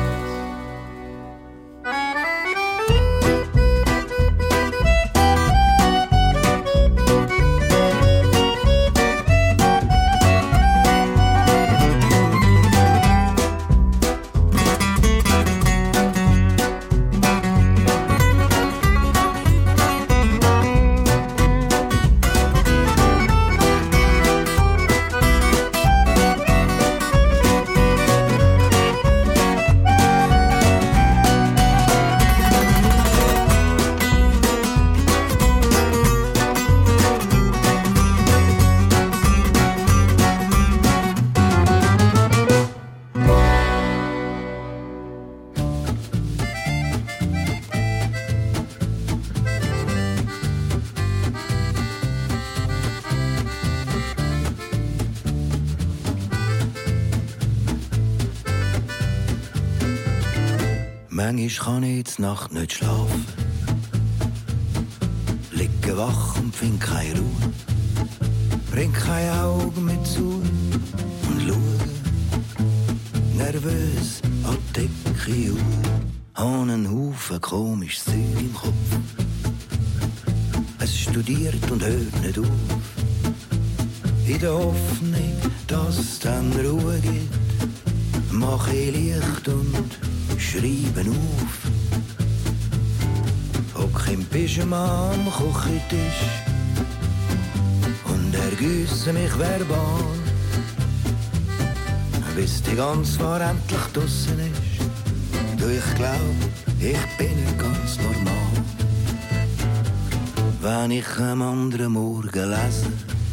Manchmal kann ich die Nacht nicht schlafen, liege wach und find keine Ruhe, bring kein Auge mehr zu und schaue nervös an die Decke auf, habe einen Haufen komisches Zeug im Kopf. Es studiert und hört nicht auf, in der Hoffnung, dass es dann Ruhe gibt, mache ich Licht und schreiben auf. Hock im Pyjama am Küchentisch und ergüsse mich verbal, bis die ganze Wahr endlich draussen ist. Du, ich glaub, ich bin nicht ganz normal. Wenn ich am anderen Morgen lese,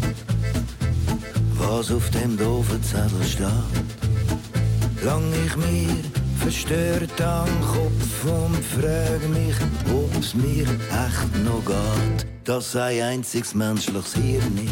was auf dem doofen Zettel steht, lang ich mir verstört am Kopf und frag mich, ob's mir echt noch geht, dass ein einziges menschliches Hirn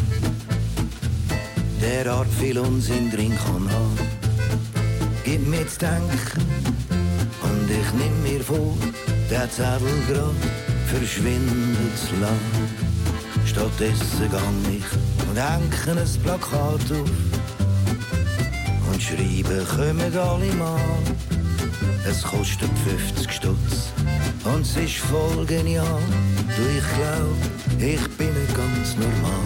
derart viel Unsinn drin kann haben. Gib mir zu denken und ich nimm mir vor, der Zettel grad verschwindet zu lang. Stattdessen gang ich und hänge ein Plakat auf und schreibe, kommen alle mal. Es kostet fünfzig Stutz und es ist voll genial. Du, ich glaub, ich bin nicht ganz normal.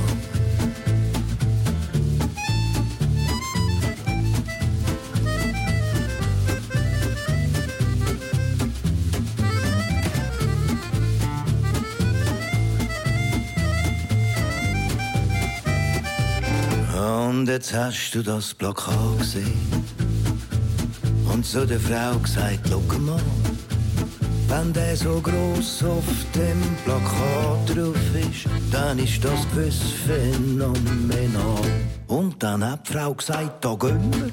Und jetzt hast du das Plakat gesehen und zu der Frau gesagt, schau mal, wenn der so gross auf dem Plakat drauf ist, dann ist das gewiss phänomenal. Und dann hat die Frau gesagt, da gehen wir.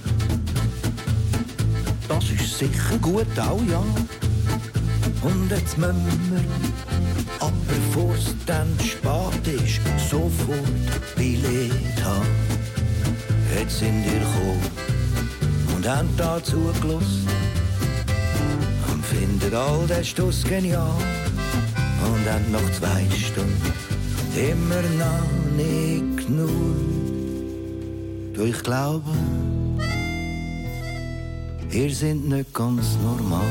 Das ist sicher gut, auch ja. Und jetzt müssen wir, aber bevor es dann spät ist, sofort Billett haben. Jetzt sind wir gekommen und haben da zugelassen und finden all den Stuss genial. Und haben nach zwei Stunden immer noch nicht genug. Du, ich glaube, ihr seid nicht ganz normal.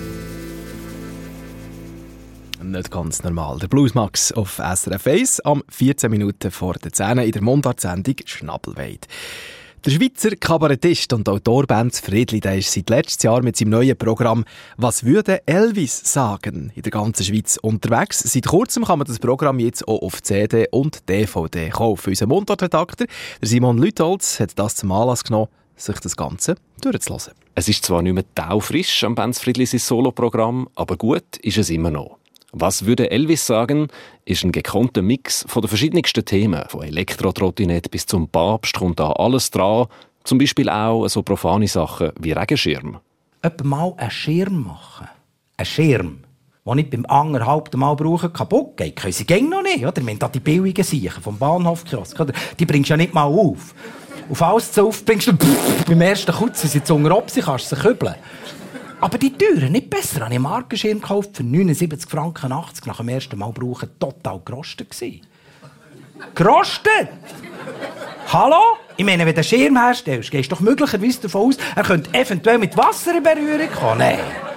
Nicht ganz normal. Der Bluesmax auf S R F eins am vierzehn Minuten vor der zehn in der Mundart-Sendung Schnabelweid. Der Schweizer Kabarettist und Autor Benz Friedli, der ist seit letztem Jahr mit seinem neuen Programm «Was würde Elvis sagen?» in der ganzen Schweiz unterwegs. Seit kurzem kann man das Programm jetzt auch auf C D und D V D kaufen. Unser Mundart-Redakteur Simon Lütholz hat das zum Anlass genommen, sich das Ganze durchzulassen. Es ist zwar nicht mehr taufrisch am Benz Friedli sein Soloprogramm, aber gut ist es immer noch. «Was würde Elvis sagen?» ist ein gekonnter Mix von den verschiedensten Themen. Von Elektrotrottinett bis zum Papst kommt da alles dran. Zum Beispiel auch so profane Sachen wie Regenschirm. Etwa mal einen Schirm machen. Ein Schirm, den ich beim anderthalbten Mal brauche, kaputt geht. Können sie gehen noch nicht, oder? Wir haben da die billigen Siechen vom Bahnhofkiosk, oder? Die bringst du ja nicht mal auf. Auf alles zu auf bringst du pff, beim ersten Kutzen sind sie unter Opsi, kannst du sie kübeln. Aber die Türen nicht besser. Ich habe einen Markenschirm gekauft für neunundsiebzig Franken achtzig nach dem ersten Mal brauchen. Total gerostet gewesen. Gerostet? Hallo? Ich meine, wenn du einen Schirm herstellst, gehst du doch möglicherweise davon aus, er könnte eventuell mit Wasser in Berührung kommen. Nein.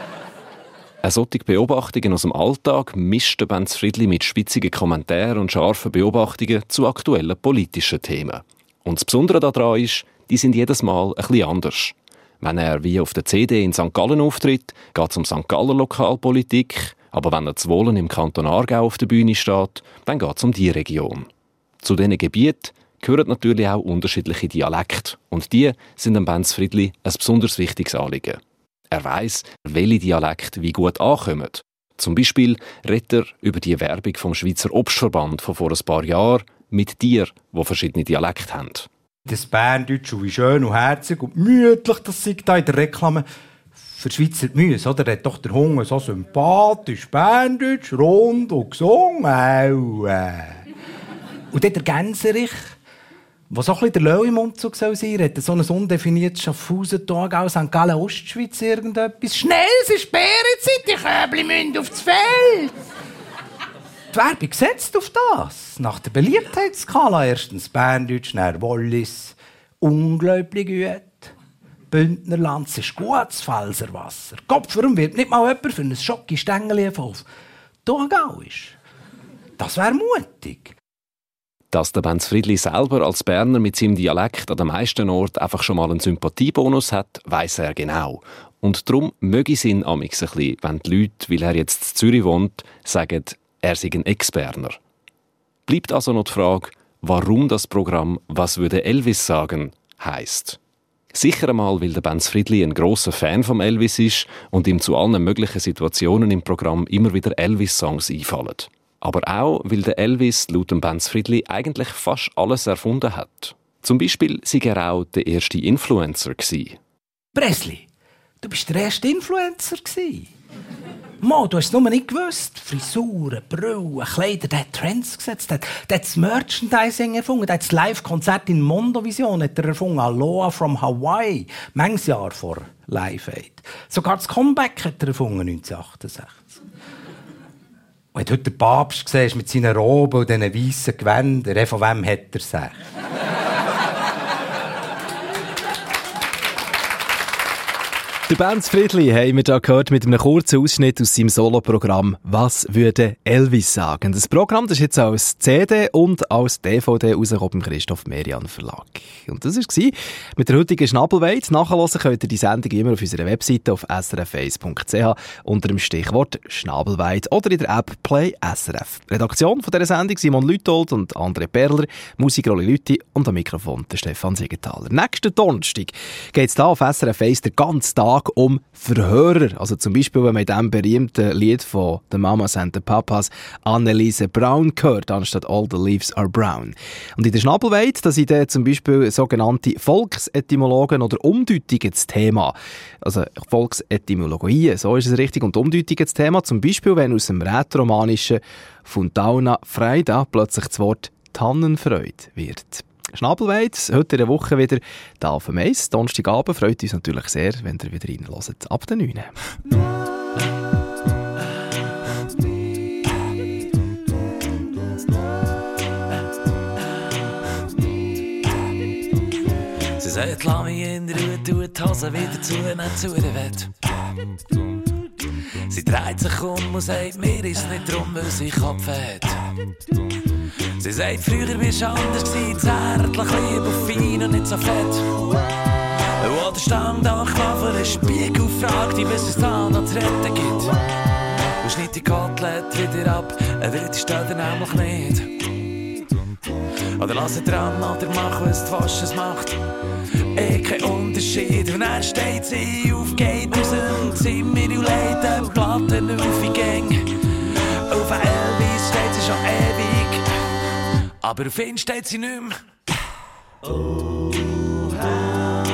Solche Beobachtungen aus dem Alltag mischt der Benz Friedli mit spitzigen Kommentaren und scharfen Beobachtungen zu aktuellen politischen Themen. Und das Besondere daran ist, die sind jedes Mal ein bisschen anders. Wenn er wie auf der C D in Sankt Gallen auftritt, geht es um Sankt Galler Lokalpolitik, aber wenn er zu Wohlen im Kanton Aargau auf der Bühne steht, dann geht es um die Region. Zu diesen Gebieten gehören natürlich auch unterschiedliche Dialekte. Und die sind dem Benz Friedli ein besonders wichtiges Anliegen. Er weiss, welche Dialekte wie gut ankommen. Zum Beispiel redet er über die Werbung vom Schweizer Obstverband von vor ein paar Jahren mit Tieren, die verschiedene Dialekte haben. Das Berndeutsch, wie schön und herzig und gemütlich, das sei da in der Reklame für Schweizer Gemüse, oder? Hat doch der Hunger so sympathisch, Berndeutsch, rund und gesungen. Aue. Und dann der Gänserich, der so ein bisschen der Löwe im Umzug sein soll, hat so ein undefiniertes Schaffhausen-Tag aus Sankt Gallen Ostschweiz irgendetwas. Schnell, es ist Bärenzeit, die Köbli müssen aufs Feld. Die Werbung setzt auf das. Nach der Beliebtheitsskala erstens Berndeutsch, dann Wallis. Unglaublich gut. Bündnerland, es ist gutes Felserwasser. Kopf, warum wird nicht mal jemand für ein Schoki-Stängeli auf Thurgau ist? Das wäre mutig. Dass der Benz Friedli selber als Berner mit seinem Dialekt an den meisten Orten einfach schon mal einen Sympathiebonus hat, weiss er genau. Und darum möge es ihn amigs ein bisschen, wenn die Leute, weil er jetzt in Zürich wohnt, sagen, er sei ein Ex-Berner. Bleibt also noch die Frage, warum das Programm «Was würde Elvis sagen?» heisst. Sicher einmal, weil der Benz Friedli ein grosser Fan von Elvis ist und ihm zu allen möglichen Situationen im Programm immer wieder Elvis-Songs einfallen. Aber auch, weil der Elvis laut dem Benz Friedli eigentlich fast alles erfunden hat. Zum Beispiel sei er auch der erste Influencer gewesen. Presley, du bist der erste Influencer gewesen. Mo, du hast es nur nicht gewusst. Frisuren, Brillen, Kleider, der hat Trends gesetzt, der, der hat das Merchandising erfunden, der hat das Live-Konzert in Mondovision hat er erfunden, Aloha from Hawaii, manches Jahr vor Live Aid. Sogar das Comeback hat er erfunden, neunzehnhundertachtundsechzig. Und wenn du heute den Papst siehst mit seinen Roben und diesen weißen Gewändern, von wem hat er sich? Der Benz Friedli haben wir da gehört mit einem kurzen Ausschnitt aus seinem Soloprogramm «Was würde Elvis sagen?». Das Programm das ist jetzt als C D und als D V D rausgekommen beim Christoph Merian Verlag. Und das war es mit der heutigen Schnabelweit. Nachhören könnt ihr die Sendung immer auf unserer Webseite auf s r f eins punkt c h unter dem Stichwort «Schnabelweit» oder in der App «Play S R F». Redaktion von dieser Sendung Simon Lütold und André Perler, Musik Rolli Lüthi und am Mikrofon der Stefan Siegenthaler. Nächsten Donnerstag geht es hier auf S R F eins den ganzen Tag um Verhörer. Also zum Beispiel, wenn man in diesem berühmten Lied von The Mamas and the Papas Anneliese Brown hört, anstatt All the Leaves are Brown. Und in der Schnabelweit, da sind dann zum Beispiel sogenannte Volksetymologen oder Umdeutungen das Thema. Also Volksetymologien, so ist es richtig, und Umdeutungen das Thema. Zum Beispiel, wenn aus dem rätoromanischen Fundauna Freida plötzlich das Wort Tannenfreude wird. Schnabelweit, heute in der Woche wieder da auf dem Eis. Donnerstagabend freut uns natürlich sehr, wenn ihr wieder reinhört. Ab der neun. Sie sagt, lass mich in Ruhe, tu die Hose wieder zu, nicht zu der Welt. Sie dreht sich um und sagt, mir ist nicht drum, weil sie Kopf hat. Sie sagt, früher bist du anders gewesen, zärtlich, lieb und fein und nicht so fett. Wo der Stammdach vor einem Spiegel fragt, bis es da noch zu retten gibt. Und schneid die Kotelett wieder ab, er will die Stelle nämlich nicht. Oder lass ihn dran oder mach, was die Wasche macht. Eh kein Unterschied, und er steht sie auf, geht aus dem Zimmer und legt den Platten auf die Gänge. Auf Elvis steht sie schon ewig, aber auf ihn steht sie nicht mehr. Oh,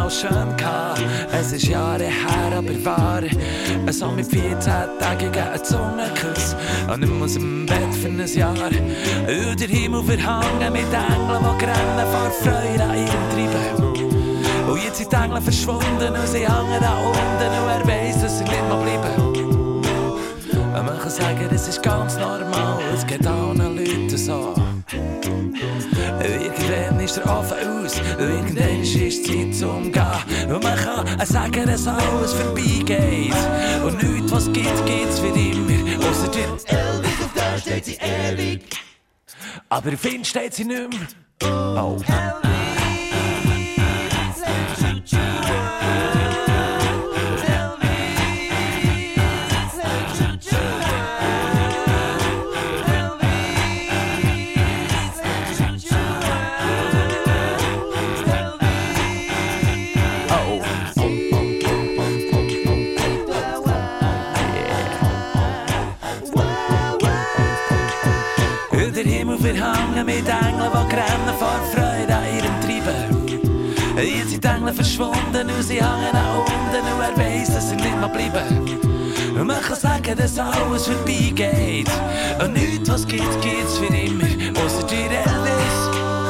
mal schön gehabt. Es ist Jahre her, aber wahr. So mit vierzehntägigen Zungenkuss. Und ich muss im Bett für ein Jahr. Über den Himmel verhangen mit Engeln, die grennen vor Freude an ihrem Treiben. Und jetzt sind die Engel verschwunden und sie hängen da unten. Und er weiss, dass sie nicht mehr bleiben. Man kann sagen, das ist ganz normal, es geht allen Leuten so. Irgendwann ist der Ofen aus, irgendwann ist es Zeit zum Gehen. Und man kann sagen, dass alles vorbeigeht. Und nichts, was gibt, gibt's für immer. Ausser dir ewig, auf der steht sie ewig. Aber auf ihn steht sie nicht mehr. Oh. Verhangen mit Engeln, die grennen vor Freude an ihrem Treiben. Jetzt sind die Engel verschwunden und sie hängen nach unten und er weiss, dass sie nicht mehr bleiben. Und man kann sagen, dass alles vorbeigeht. Und nichts, was gibt, gibt's für immer, ausser dir Elvis.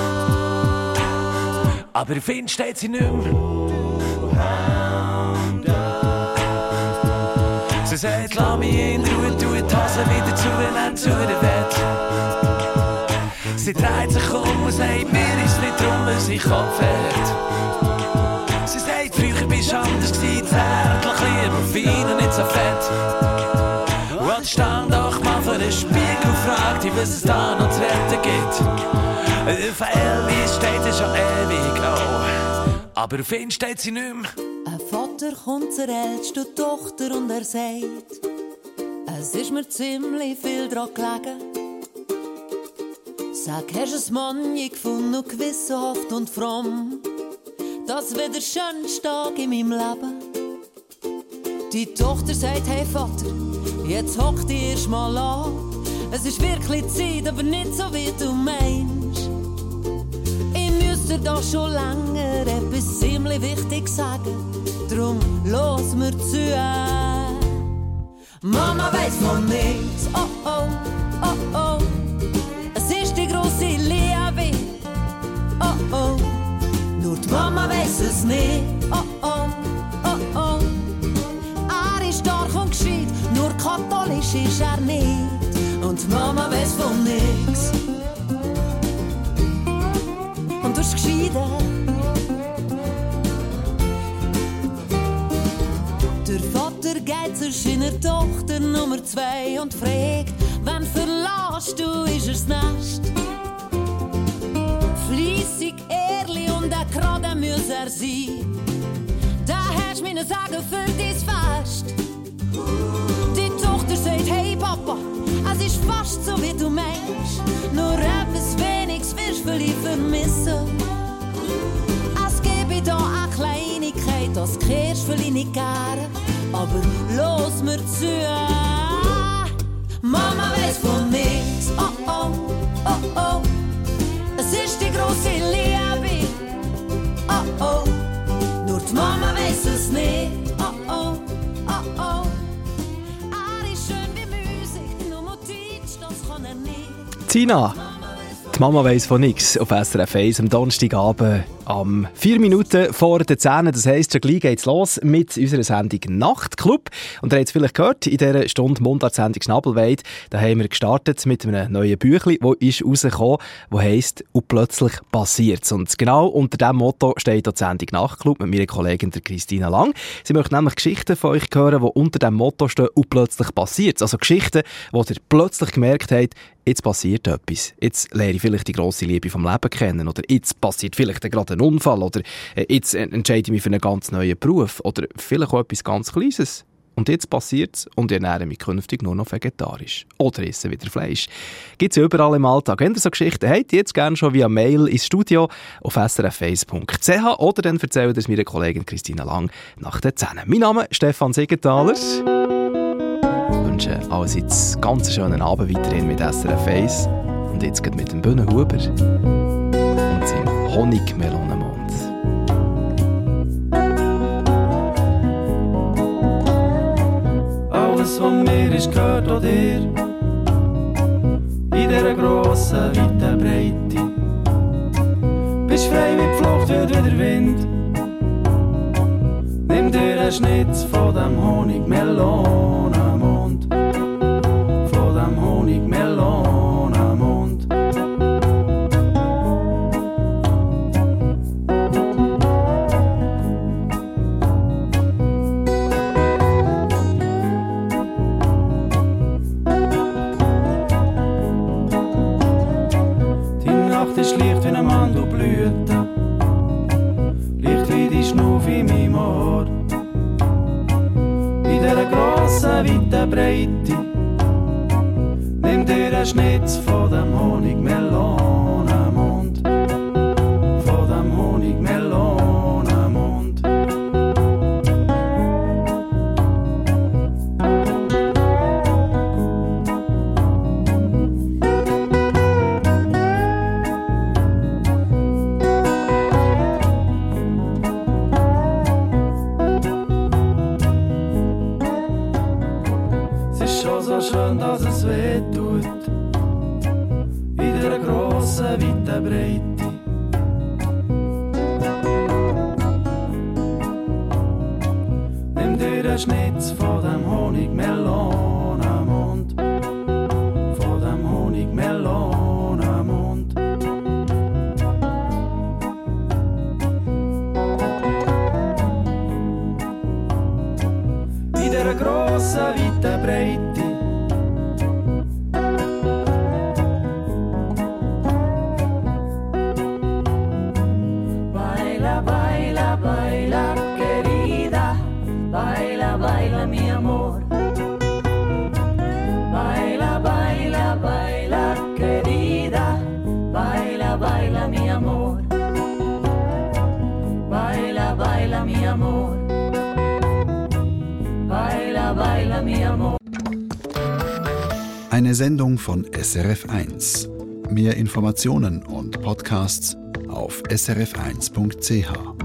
Aber auf ihn steht sie nicht mehr. Sie sagt, lass mich in Ruhe, tu die Hose wieder zu und dann zu der Welt. Sie dreht sich um und sagt, mir ist nicht drum, was ich Kopf hat. Sie sagt, früher bist du anders gewesen, zärtlich, lieber, fein und nicht so fett. Und stand doch mal vor den Spiegel und fragt dich, was es da noch zu retten gibt. Auf Elvis steht sie schon ewig, oh. Aber auf ihn steht sie nicht mehr. Ein Vater kommt zur ältesten Tochter und er sagt, es ist mir ziemlich viel dran gelegen. Sag, hast du ein Mann gefunden und gewissenhaft und fromm? Das wird der schönste Tag in meinem Leben. Die Tochter sagt, hey Vater, jetzt hock dich erst mal an. Es ist wirklich Zeit, aber nicht so wie du meinst. Ich müsste da schon länger etwas ziemlich wichtig sagen. Drum los mir zu. Mama weiss von nichts, oh oh, oh oh. Es ist die grosse Liebe, oh oh. Nur die Mama weiss es nicht, oh oh, oh oh. Er ist stark und gescheit, nur katholisch ist er nicht. Und die Mama weiss von nix. Und du bist geschieden. Der Vater geht zu seiner Tochter Nummer zwei und fragt, wann verlässt du, ist er's Nest? Fleissig, ehrlich und auch gerade muss er sein. Da hast du mir sagen für dein Fest. Die Tochter sagt, hey Papa, es ist fast so wie du meinst. Nur etwas weniges wirst du vielleicht vermissen. Es gebe da eine Kleinigkeit, das kehrst du vielleicht nicht gerne. Aber los mir zu. Mama weiss von nix, oh oh, oh oh. Es ist die grosse Liebe, oh oh. Nur die Mama weiss es nicht, oh oh, oh oh. Er ist schön wie Musik, nur Motiv, das kann er nicht. Tina, die Mama weiss von nix auf S R F eins am Donnerstagabend am vier Minuten vor der zehn. Das heisst, schon gleich geht's los mit unserer Sendung Nachtclub. Und ihr habt es vielleicht gehört, in dieser Stunde Mundartsendung Schnabelweid, da haben wir gestartet mit einem neuen Büchlein, das ist rausgekommen, das heisst «Und plötzlich passiert's». Und genau unter diesem Motto steht die Sendung Nachtclub mit meiner Kollegin der Christina Lang. Sie möchte nämlich Geschichten von euch hören, die unter dem Motto stehen «Und plötzlich passiert's». Also Geschichten, wo ihr plötzlich gemerkt habt, jetzt passiert etwas. Jetzt lerne ich vielleicht die grosse Liebe vom Leben kennen. Oder jetzt passiert vielleicht gerade ein Unfall. Oder jetzt entscheide ich mich für einen ganz neuen Beruf. Oder vielleicht auch etwas ganz Kleines. Und jetzt passiert es und ich ernähre mich künftig nur noch vegetarisch. Oder esse wieder Fleisch. Gibt es ja überall im Alltag. Wenn ihr so Geschichten habt, jetzt gerne schon via Mail ins Studio auf s r f eins punkt c h oder dann erzählt es meiner Kollegin Christina Lang nach der zehn. Mein Name ist Stefan Siegenthaler. Ich wünsche allerseits einen ganz schönen Abend weiterhin mit S R F eins. Und jetzt geht mit dem Bühnenhuber und seinem Honigmelonenmond. alles, was mir ist, gehört auch dir. In dieser grossen, weiten Breite bist frei wie die Flucht hört wie der Wind. Nimm dir einen Schnitz von dem Honigmelonenmund, von dem Honigmelonenmund. Die Nacht ist leicht wie eine Mandelblüte, leicht wie die Schnuff in meinem Ohr. In dieser grossen, weiten Breite nimm dir einen Schnitz von dem Honigmelonenmund, von dem Honigmelonenmund. Es ist schon so schön, dass es weh tut, in dieser grossen, weiten Breite. Nimm dir einen Schnitz von dem Honigmelonenmund, von dem Honigmelonenmund. In dieser grossen, weiten Breite Baila, baila, baila, querida. Baila, baila, mi amor. Baila, baila, baila, querida. Baila, baila, mi amor. Baila, baila, mi amor. Baila, baila, mi amor. Eine Sendung von S R F eins. Mehr Informationen und Podcasts auf s r f eins punkt c h.